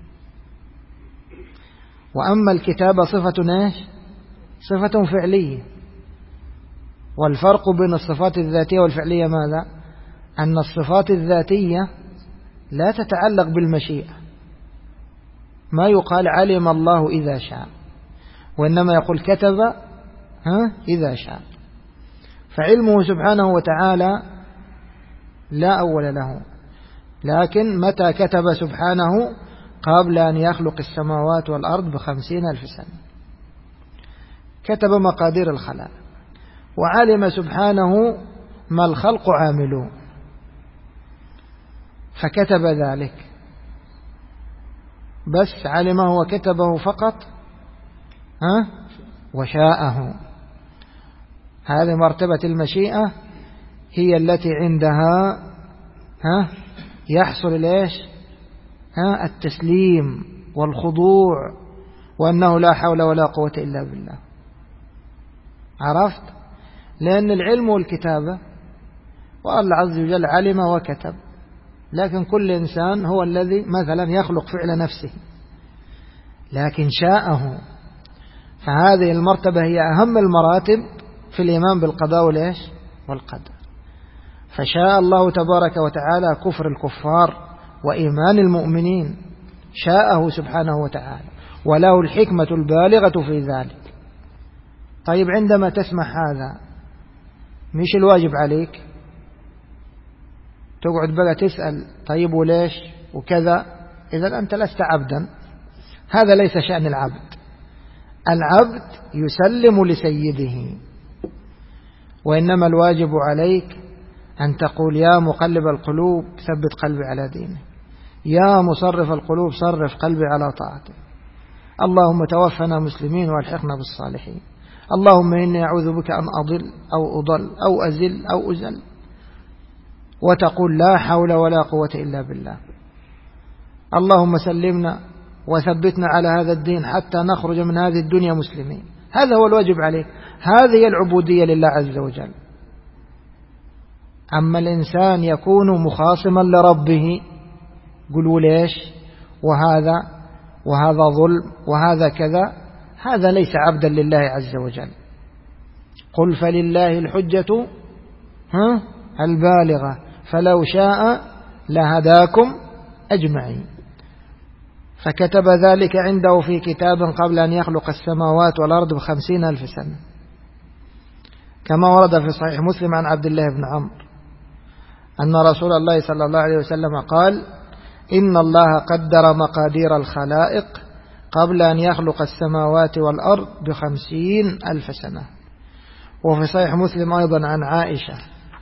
وأما الكتابة صفة إيش؟ صفة فعلية. والفرق بين الصفات الذاتية والفعلية ماذا؟ أن الصفات الذاتية لا تتعلق بالمشيئة، ما يقال علم الله إذا شاء، وإنما يقول كتب ها إذا شاء. فعلمه سبحانه وتعالى لا أول له، لكن متى كتب سبحانه؟ قبل أن يخلق السماوات والأرض بخمسين ألف سنة كتب مقادير الخلائق، وعلم سبحانه ما الخلق عاملون فكتب ذلك، بس علمه وكتبه فقط ها وشاءه. هذه مرتبة المشيئة، هي التي عندها ها يحصل ليش ها التسليم والخضوع، وأنه لا حول ولا قوة إلا بالله. عرفت؟ لأن العلم والكتابة، والله عز وجل علم وكتب، لكن كل إنسان هو الذي مثلا يخلق فعل نفسه، لكن شاءه. فهذه المرتبة هي أهم المراتب في الإيمان بالقضاء والإيش والقدر. فشاء الله تبارك وتعالى كفر الكفار وإيمان المؤمنين، شاءه سبحانه وتعالى، وله الحكمة البالغة في ذلك. طيب عندما تسمع هذا مش الواجب عليك تقعد بقى تسأل طيب وليش وكذا؟ إذا أنت لست عبدا، هذا ليس شأن العبد. العبد يسلم لسيده، وإنما الواجب عليك أن تقول يا مقلب القلوب ثبت قلبي على دينه، يا مصرف القلوب صرف قلبي على طاعته، اللهم توفنا مسلمين والحقنا بالصالحين، اللهم إني أعوذ بك أن أضل أو أضل أو أزل أو أزل، وتقول لا حول ولا قوة إلا بالله. اللهم سلمنا وثبتنا على هذا الدين حتى نخرج من هذه الدنيا مسلمين. هذا هو الواجب عليك، هذه العبودية لله عز وجل. أما الإنسان يكون مخاصما لربه، قلوا ليش وهذا وهذا ظلم وهذا كذا، هذا ليس عبدا لله عز وجل. قل فلله الحجة ها البالغة فلو شاء لهداكم أجمعين. فكتب ذلك عنده في كتاب قبل أن يخلق السماوات والأرض بخمسين ألف سنة، كما ورد في صحيح مسلم عن عبد الله بن عمرو أن رسول الله صلى الله عليه وسلم قال إن الله قدر مقادير الخلائق قبل أن يخلق السماوات والأرض بخمسين ألف سنة. وفي صحيح مسلم أيضا عن عائشة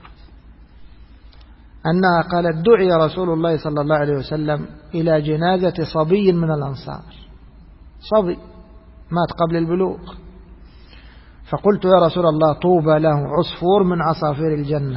أنها قالت دعي رسول الله صلى الله عليه وسلم إلى جنازة صبي من الأنصار، صبي مات قبل البلوغ، فقلت يا رسول الله طوبى له عصفور من عصافير الجنة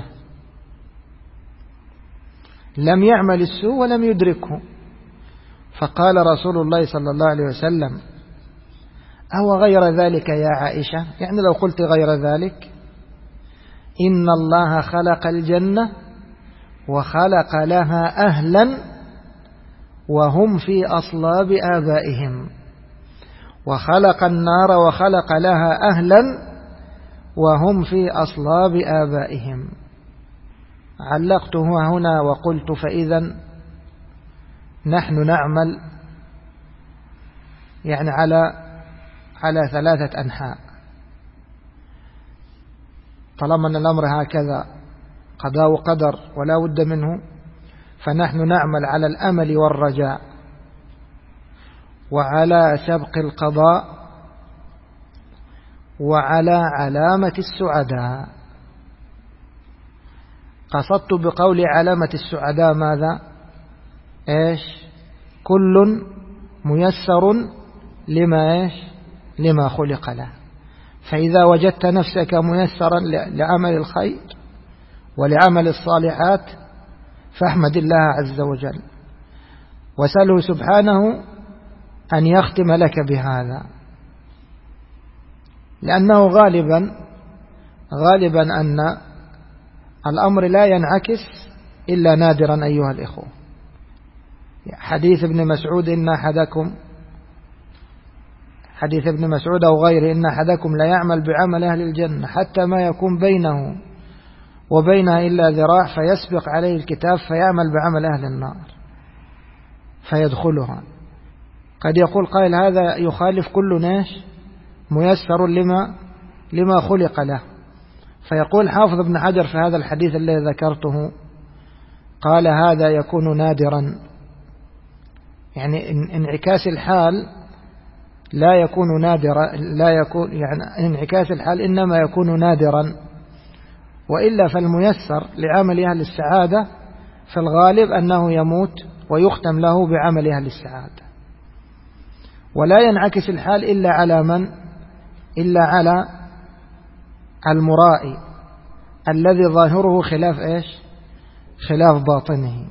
لم يعمل السوء ولم يدركه. فقال رسول الله صلى الله عليه وسلم أو غير ذلك يا عائشة، يعني لو قلت غير ذلك، إن الله خلق الجنة وخلق لها أهلا وهم في أصلاب آبائهم، وخلق النار وخلق لها أهلا وهم في أصلاب آبائهم. علقته هنا وقلت فإذا نحن نعمل يعني على على ثلاثة أنحاء، طالما أن الأمر هكذا قضاء وقدر ولا بد منه، فنحن نعمل على الأمل والرجاء وعلى سبق القضاء وعلى علامة السعداء. قصدت بقول علامة السعداء ماذا؟ إيش؟ كل ميسر لما إيش؟ لما خلق له. فإذا وجدت نفسك ميسرا لعمل الخير ولعمل الصالحات فاحمد الله عز وجل وسأله سبحانه أن يختم لك بهذا، لأنه غالبا غالبا أن الأمر لا ينعكس إلا نادرا أيها الإخوة. حديث ابن مسعود إن أحدكم حديث ابن مسعود أو غيره إن أحدكم لا يعمل بعمل أهل الجنة حتى ما يكون بينه وبينها إلا ذراع فيسبق عليه الكتاب فيعمل بعمل أهل النار فيدخلها. قد يقول قائل هذا يخالف كل ناس ميسر لما لما خلق له. فيقول حافظ ابن حجر في هذا الحديث الذي ذكرته قال هذا يكون نادرا، يعني انعكاس الحال لا يكون نادرا، لا يكون يعني انعكاس الحال إنما يكون نادرا، وإلا فالميسر لعمل أهل السعادة في الغالب أنه يموت ويختم له بعمل أهل السعادة. ولا ينعكس الحال إلا على من؟ إلا على المرائي الذي ظاهره خلاف إيش؟ خلاف باطنه.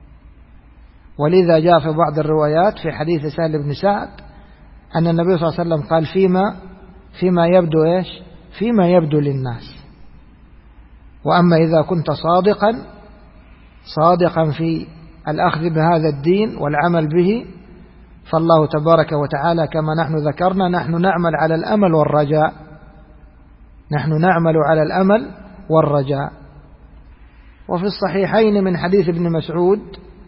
ولذا جاء في بعض الروايات في حديث سهل بن سعد أن النبي صلى الله عليه وسلم قال فيما فيما يبدو إيش؟ فيما يبدو للناس. وأما إذا كنت صادقا صادقا في الأخذ بهذا الدين والعمل به فالله تبارك وتعالى كما نحن ذكرنا نحن نعمل على الأمل والرجاء نحن نعمل على الأمل والرجاء. وفي الصحيحين من حديث ابن مسعود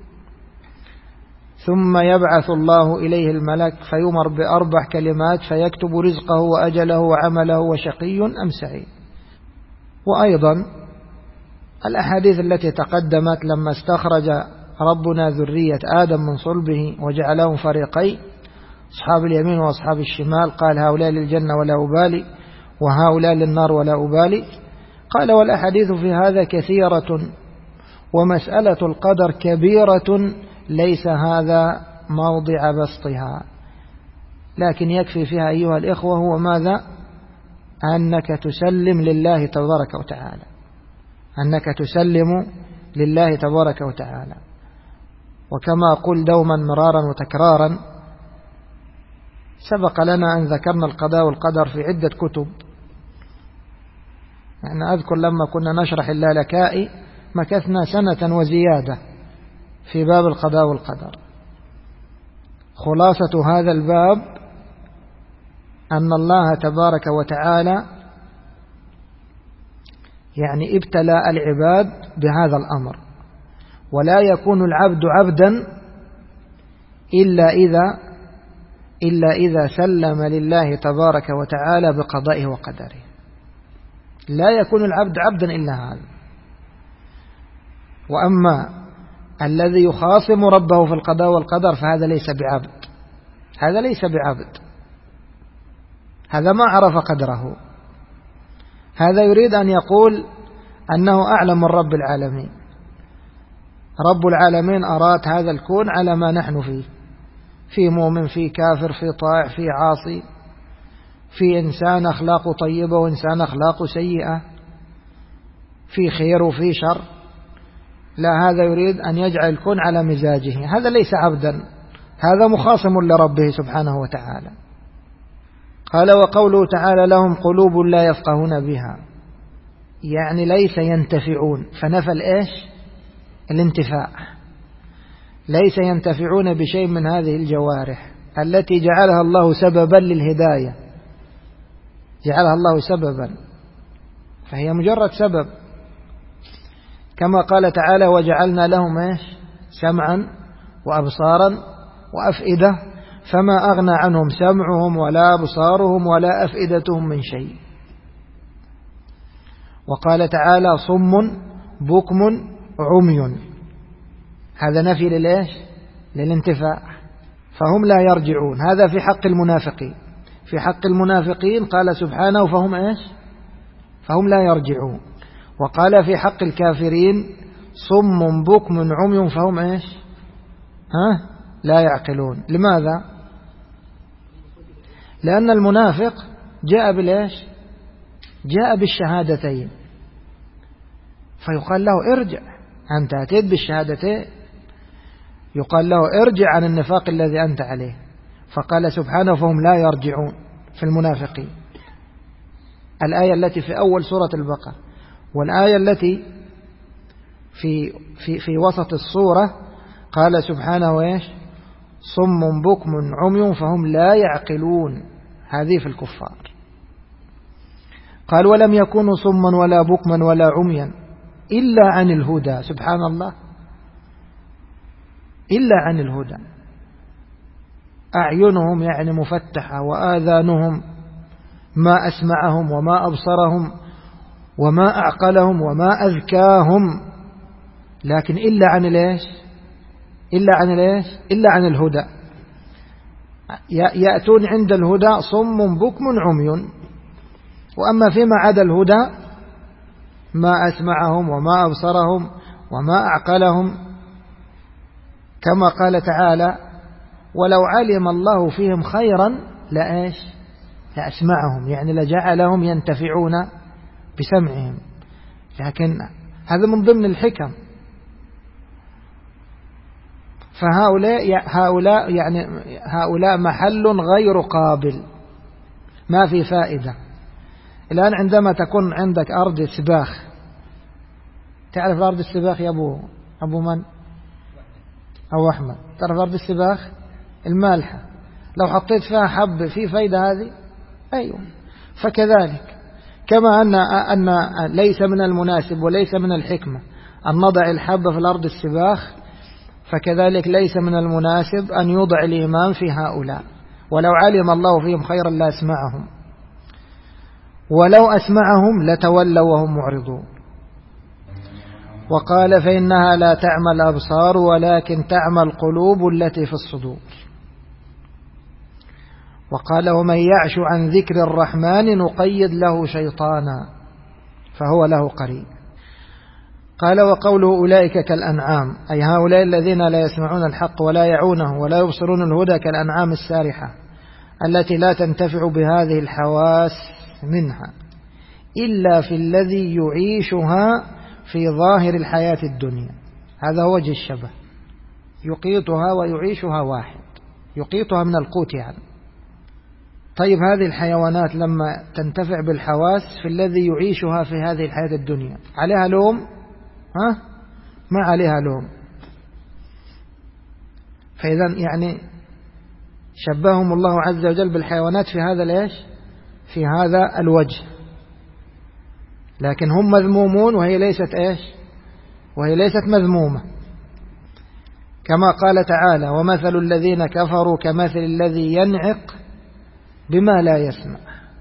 ثم يبعث الله إليه الملك فيمر بأربع كلمات فيكتب رزقه وأجله وعمله وشقي أم سعيد. وأيضا الأحاديث التي تقدمت لما استخرج ربنا ذرية آدم من صلبه وجعلهم فريقين أصحاب اليمين وأصحاب الشمال قال هؤلاء للجنة ولا أبالي وهؤلاء للنار ولا أبالي. قال والأحاديث في هذا كثيرة ومسألة القدر كبيرة ليس هذا موضع بسطها، لكن يكفي فيها أيها الإخوة هو ماذا؟ أنك تسلم لله تبارك وتعالى أنك تسلم لله تبارك وتعالى. وكما أقول دوما مرارا وتكرارا سبق لنا أن ذكرنا القضاء والقدر في عدة كتب. يعني أذكر لما كنا نشرح اللالكائي مكثنا سنة وزيادة في باب القضاء والقدر. خلاصة هذا الباب أن الله تبارك وتعالى يعني ابتلى العباد بهذا الأمر، ولا يكون العبد عبدا إلا إذا إلا إذا سلم لله تبارك وتعالى بقضائه وقدره. لا يكون العبد عبدا إلا هذا. وأما الذي يخاصم ربه في القضاء والقدر فهذا ليس بعبد هذا ليس بعبد هذا ما عرف قدره. هذا يريد أن يقول أنه أعلم من رب العالمين. رب العالمين أراد هذا الكون على ما نحن فيه، في مؤمن في كافر في طائع في عاصي، في إنسان أخلاقه طيبة وإنسان أخلاقه سيئة، في خير وفي شر. لا، هذا يريد أن يجعل الكون على مزاجه. هذا ليس عبدا، هذا مخاصم لربه سبحانه وتعالى. قال وقوله تعالى لهم قلوب لا يفقهون بها، يعني ليس ينتفعون. فنفى الإيش؟ الانتفاع. ليس ينتفعون بشيء من هذه الجوارح التي جعلها الله سببا للهداية، جعلها الله سببا، فهي مجرد سبب. كما قال تعالى وجعلنا لهم إيش؟ سمعا وأبصارا وأفئدة فما أغنى عنهم سمعهم ولا أبصارهم ولا أفئدتهم من شيء. وقال تعالى صم بكم عمي، هذا نفي للإيش؟ للانتفاع، فهم لا يرجعون. هذا في حق المنافقين. في حق المنافقين قال سبحانه فهم إيش؟ فهم لا يرجعون. وقال في حق الكافرين صم بكم عمي فهم إيش؟ ها؟ لا يعقلون. لماذا؟ لأن المنافق جاء بالإيش؟ جاء بالشهادتين، فيقال له ارجع، أنت أتيت بالشهادتين، يقال له ارجع عن النفاق الذي أنت عليه. فقال سبحانه فهم لا يرجعون في المنافقين، الآية التي في أول سورة البقرة. والآية التي في, في, في وسط الصورة قال سبحانه إيش؟ صم بكم عمي فهم لا يعقلون. هذه في الكفار. قال ولم يكونوا صما ولا بكما ولا عميا إلا عن الهدى. سبحان الله، إلا عن الهدى. أعينهم يعني مفتحة، وآذانهم ما أسمعهم وما أبصرهم وما أعقلهم وما أذكاهم، لكن إلا عن الإيش؟ إلا عن الإيش؟ إلا عن الهدى. يأتون عند الهدى صم بكم عمي، وأما فيما عدا الهدى ما أسمعهم وما أبصرهم وما أعقلهم، كما قال تعالى ولو علم الله فيهم خيرا لإيش؟ لأسمعهم، يعني لجعلهم ينتفعون بسمعهم. لكن هذا من ضمن الحكم. فهؤلاء هؤلاء يعني هؤلاء محل غير قابل، ما في فائدة. الآن عندما تكون عندك أرض سباخ، تعرف أرض السباخ يا أبو أبو من؟ أو أحمد، تعرف أرض السباخ المالحة، لو حطيت فيها حب في فايدة هذه؟ أيوة. فكذلك كما أن أن ليس من المناسب وليس من الحكمة أن نضع الحب في الأرض السباخ، فكذلك ليس من المناسب أن يوضع الإيمان في هؤلاء. ولو علم الله فيهم خيرا لا أسمعهم، ولو أسمعهم لتولوا وهم معرضون. وقال فإنها لا تعمى الأبصار ولكن تعمى القلوب التي في الصدور. وقال ومن يعش عن ذكر الرحمن نقيد له شيطانا فهو له قرين. قال وقوله أولئك كالأنعام، أي هؤلاء الذين لا يسمعون الحق ولا يعونه ولا يبصرون الهدى كالأنعام السارحة التي لا تنتفع بهذه الحواس منها إلا في الذي يعيشها في ظاهر الحياة الدنيا. هذا هو وجه الشبه، يقيتها ويعيشها واحد، يقيتها من القوت يعني. طيب هذه الحيوانات لما تنتفع بالحواس في الذي يعيشها في هذه الحياة الدنيا عليها لوم؟ ها؟ ما عليها لوم. فإذا يعني شبههم الله عز وجل بالحيوانات في هذا ليش؟ في هذا الوجه. لكن هم مذمومون وهي ليست إيش؟ وهي ليست مذمومة، كما قال تعالى ومثل الذين كفروا كمثل الذي ينعق بما لا يسمع.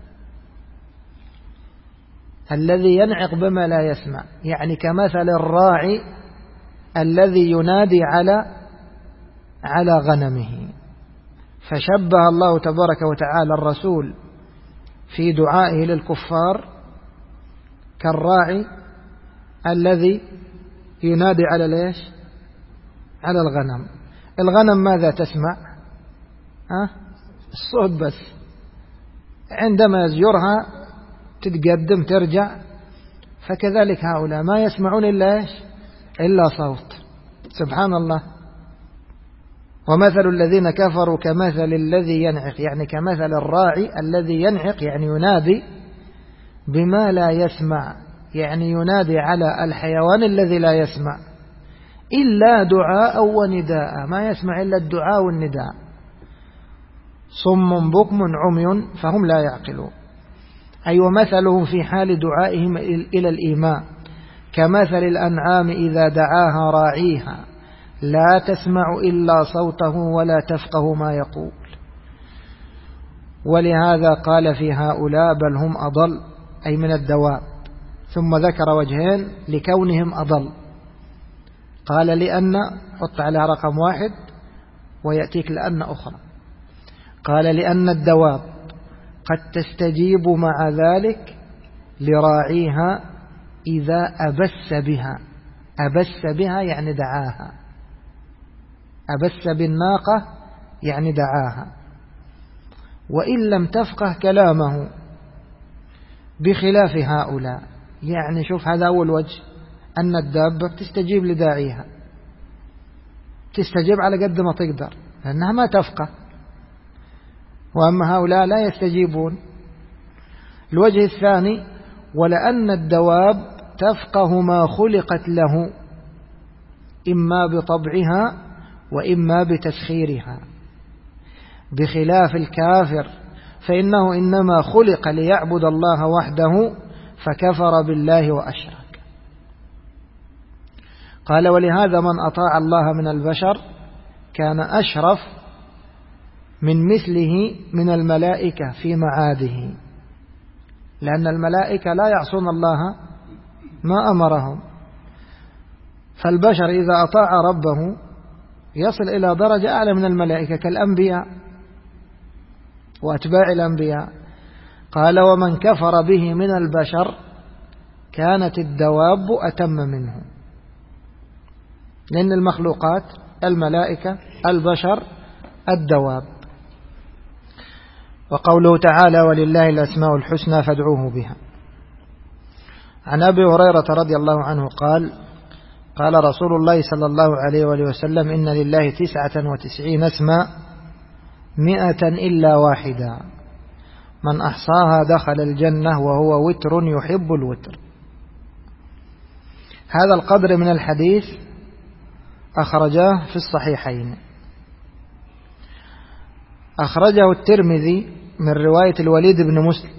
الذي ينعق بما لا يسمع يعني كمثل الراعي الذي ينادي على على غنمه. فشبه الله تبارك وتعالى الرسول في دعائه للكفار كالراعي الذي ينادي على ليش؟ على الغنم. الغنم ماذا تسمع؟ ها؟ الصوت بس، عندما يزجرها تتقدم ترجع. فكذلك هؤلاء ما يسمعون إلا إيش؟ إلا صوت. سبحان الله. ومثل الذين كفروا كمثل الذي ينعق يعني كمثل الراعي الذي ينعق يعني ينادي بما لا يسمع، يعني ينادي على الحيوان الذي لا يسمع إلا دعاء ونداء، ما يسمع إلا الدعاء والنداء. صم بكم عمي فهم لا يعقلون. أي ومثلهم في حال دعائهم إلى الإيمان كمثل الأنعام إذا دعاها راعيها لا تسمع إلا صوته ولا تفقه ما يقول. ولهذا قال في هؤلاء بل هم أضل أي من الدواب، ثم ذكر وجهين لكونهم أضل. قال لأن، حط على رقم واحد ويأتيك لأن أخرى. قال لأن الدواب قد تستجيب مع ذلك لراعيها إذا أبس بها. أبس بها يعني دعاها، أبس بالناقة يعني دعاها، وإن لم تفقه كلامه، بخلاف هؤلاء. يعني شوف هذا أول وجه، أن الدابة تستجيب لداعيها، تستجيب على قد ما تقدر لأنها ما تفقه، وأما هؤلاء لا يستجيبون. الوجه الثاني ولأن الدواب تفقه ما خلقت له إما بطبعها وإما بتسخيرها، بخلاف الكافر فإنه إنما خلق ليعبد الله وحده فكفر بالله وأشرك. قال: ولهذا من أطاع الله من البشر كان أشرف من مثله من الملائكة في معاده، لأن الملائكة لا يعصون الله ما أمرهم، فالبشر إذا أطاع ربه يصل إلى درجة أعلى من الملائكة كالأنبياء وأتباع الأنبياء. قال: ومن كفر به من البشر كانت الدواب أتم منه، لأن المخلوقات الملائكة، البشر، الدواب. وقوله تعالى: ولله الأسماء الحسنى فادعوه بها. عن أبي هريرة رضي الله عنه قال: قال رسول الله صلى الله عليه وآله وسلم: إن لله تسعة وتسعين اسما مئة إلا واحدا من أحصاها دخل الجنة وهو وتر يحب الوتر. هذا القدر من الحديث أخرجاه في الصحيحين. أخرجه الترمذي من رواية الوليد بن مسلم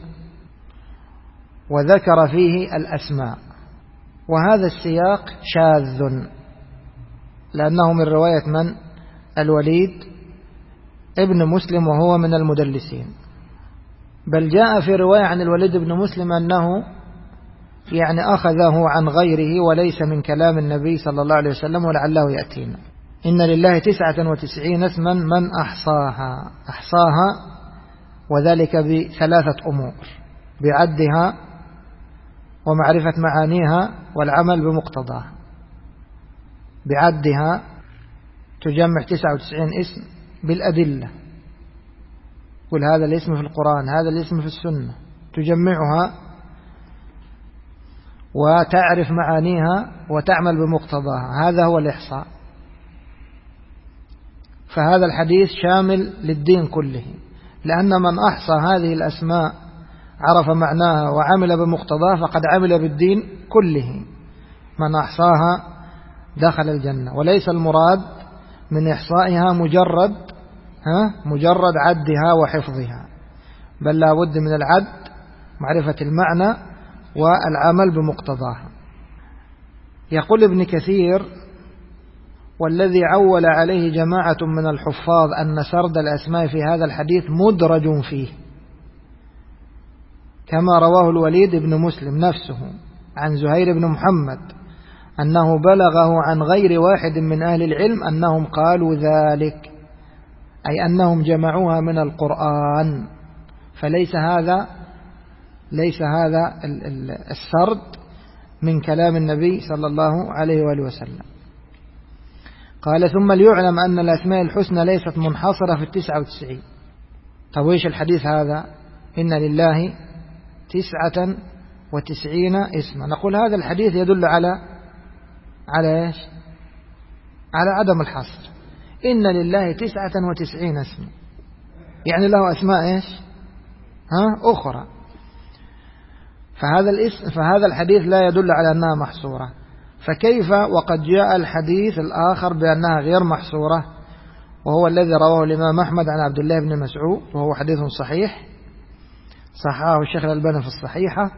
وذكر فيه الأسماء، وهذا السياق شاذ لأنه من رواية من؟ الوليد ابن مسلم وهو من المدلسين. بل جاء في رواية عن الوليد بن مسلم أنه يعني أخذه عن غيره وليس من كلام النبي صلى الله عليه وسلم، ولعله يأتينا. إن لله تسعة وتسعين اسما من أحصاها، أحصاها وذلك بثلاثة أمور: بعدها ومعرفة معانيها والعمل بمقتضاها. بعدها تجمع تسعة وتسعين اسم بالأدلة، قل هذا الاسم في القرآن، هذا الاسم في السنة، تجمعها وتعرف معانيها وتعمل بمقتضاها، هذا هو الإحصاء. فهذا الحديث شامل للدين كله، لأن من أحصى هذه الأسماء عرف معناها وعمل بمقتضاها فقد عمل بالدين كله. من أحصاها دخل الجنة. وليس المراد من إحصائها مجرد ها مجرد عدها وحفظها، بل لا بد من العد، معرفة المعنى والعمل بمقتضاها. يقول ابن كثير: والذي عول عليه جماعة من الحفاظ أن سرد الأسماء في هذا الحديث مدرج فيه، كما رواه الوليد بن مسلم نفسه عن زهير بن محمد أنه بلغه عن غير واحد من أهل العلم أنهم قالوا ذلك، أي أنهم جمعوها من القرآن. فليس هذا ليس هذا السرد من كلام النبي صلى الله عليه وآله وسلم. قال: ثم ليعلم أن الأسماء الحسنى ليست منحصرة في التسعة وتسعين. طب وإيش الحديث هذا؟ إن لله تسعة وتسعين اسما. نقول هذا الحديث يدل على على إيش؟ على عدم الحصر. إن لله تسعة وتسعين اسما، يعني له أسماء إيش؟ ها أخرى. فهذا الاسم فهذا الحديث لا يدل على أنها محصورة. فكيف وقد جاء الحديث الآخر بأنها غير محصورة، وهو الذي رواه الإمام أحمد عن عبد الله بن مسعود، وهو حديث صحيح صححه الشيخ الألباني في الصحيحة: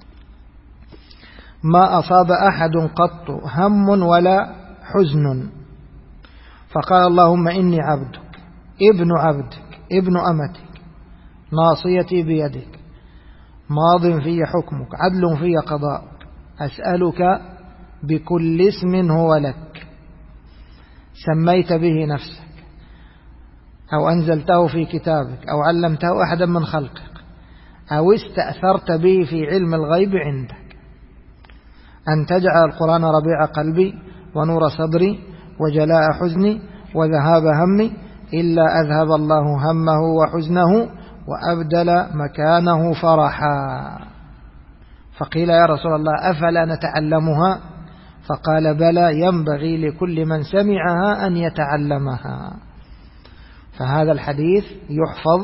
ما أصاب أحد قط هم ولا حزن فقال اللهم إني عبدك ابن عبدك ابن أمتك ناصيتي بيدك ماض في حكمك عدل في قضاءك أسألك بكل اسم هو لك سميت به نفسك أو أنزلته في كتابك أو علمته أحدا من خلقك أو استأثرت به في علم الغيب عندك أن تجعل القرآن ربيع قلبي ونور صدري وجلاء حزني وذهاب همي إلا أذهب الله همه وحزنه وأبدل مكانه فرحا. فقيل يا رسول الله أفلا نتعلمها؟ فقال بلى ينبغي لكل من سمعها أن يتعلمها. فهذا الحديث يحفظ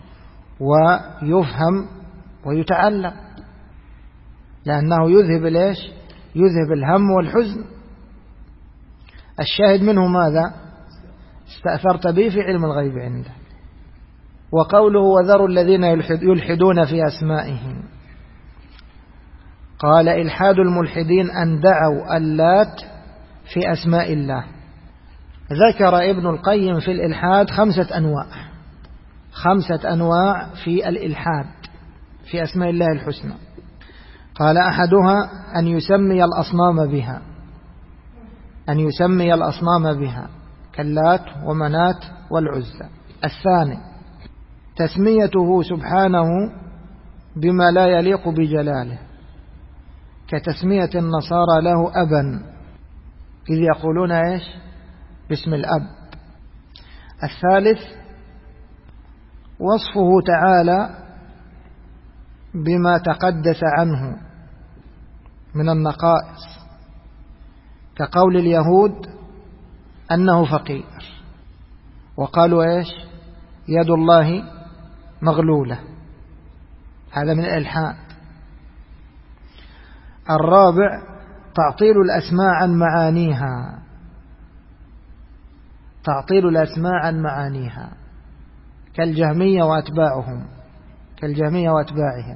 ويفهم ويتعلم، لأنه يذهب ليش؟ يذهب الهم والحزن. الشاهد منه ماذا؟ استأثرت به في علم الغيب عنده. وقوله وذروا الذين يلحدون في أسمائهم، قال إلحاد الملحدين أن دعوا اللات في أسماء الله. ذكر ابن القيم في الإلحاد خمسة أنواع خمسة أنواع في الإلحاد في أسماء الله الحسنى. قال أحدها أن يسمي الأصنام بها أن يسمي الأصنام بها كاللات ومنات والعزى. الثاني تسميته سبحانه بما لا يليق بجلاله، كتسمية النصارى له أبا، إذ يقولون إيش؟ باسم الأب. الثالث وصفه تعالى بما تقدس عنه من النقائص، كقول اليهود أنه فقير، وقالوا إيش؟ يد الله مغلولة، هذا من الإلحاد. الرابع تعطيل الأسماء عن معانيها تعطيل الأسماء عن معانيها كالجهمية وأتباعهم كالجهمية وأتباعهم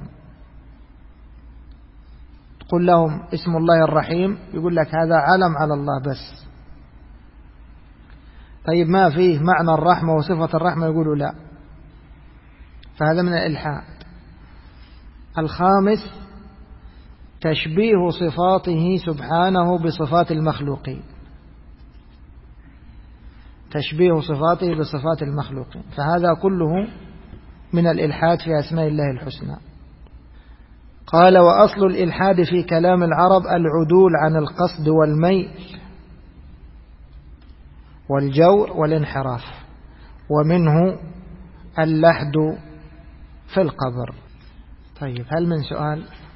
تقول لهم اسم الله الرحيم، يقول لك هذا علم على الله بس. طيب ما فيه معنى الرحمة وصفة الرحمة، يقولوا لا، فهذا من الإلحاد. الخامس تشبيه صفاته سبحانه بصفات المخلوقين تشبيه صفاته بصفات المخلوقين فهذا كله من الإلحاد في أسماء الله الحسنى. قال وأصل الإلحاد في كلام العرب العدول عن القصد والميل والجور والانحراف، ومنه اللحد في القبر. طيب هل من سؤال؟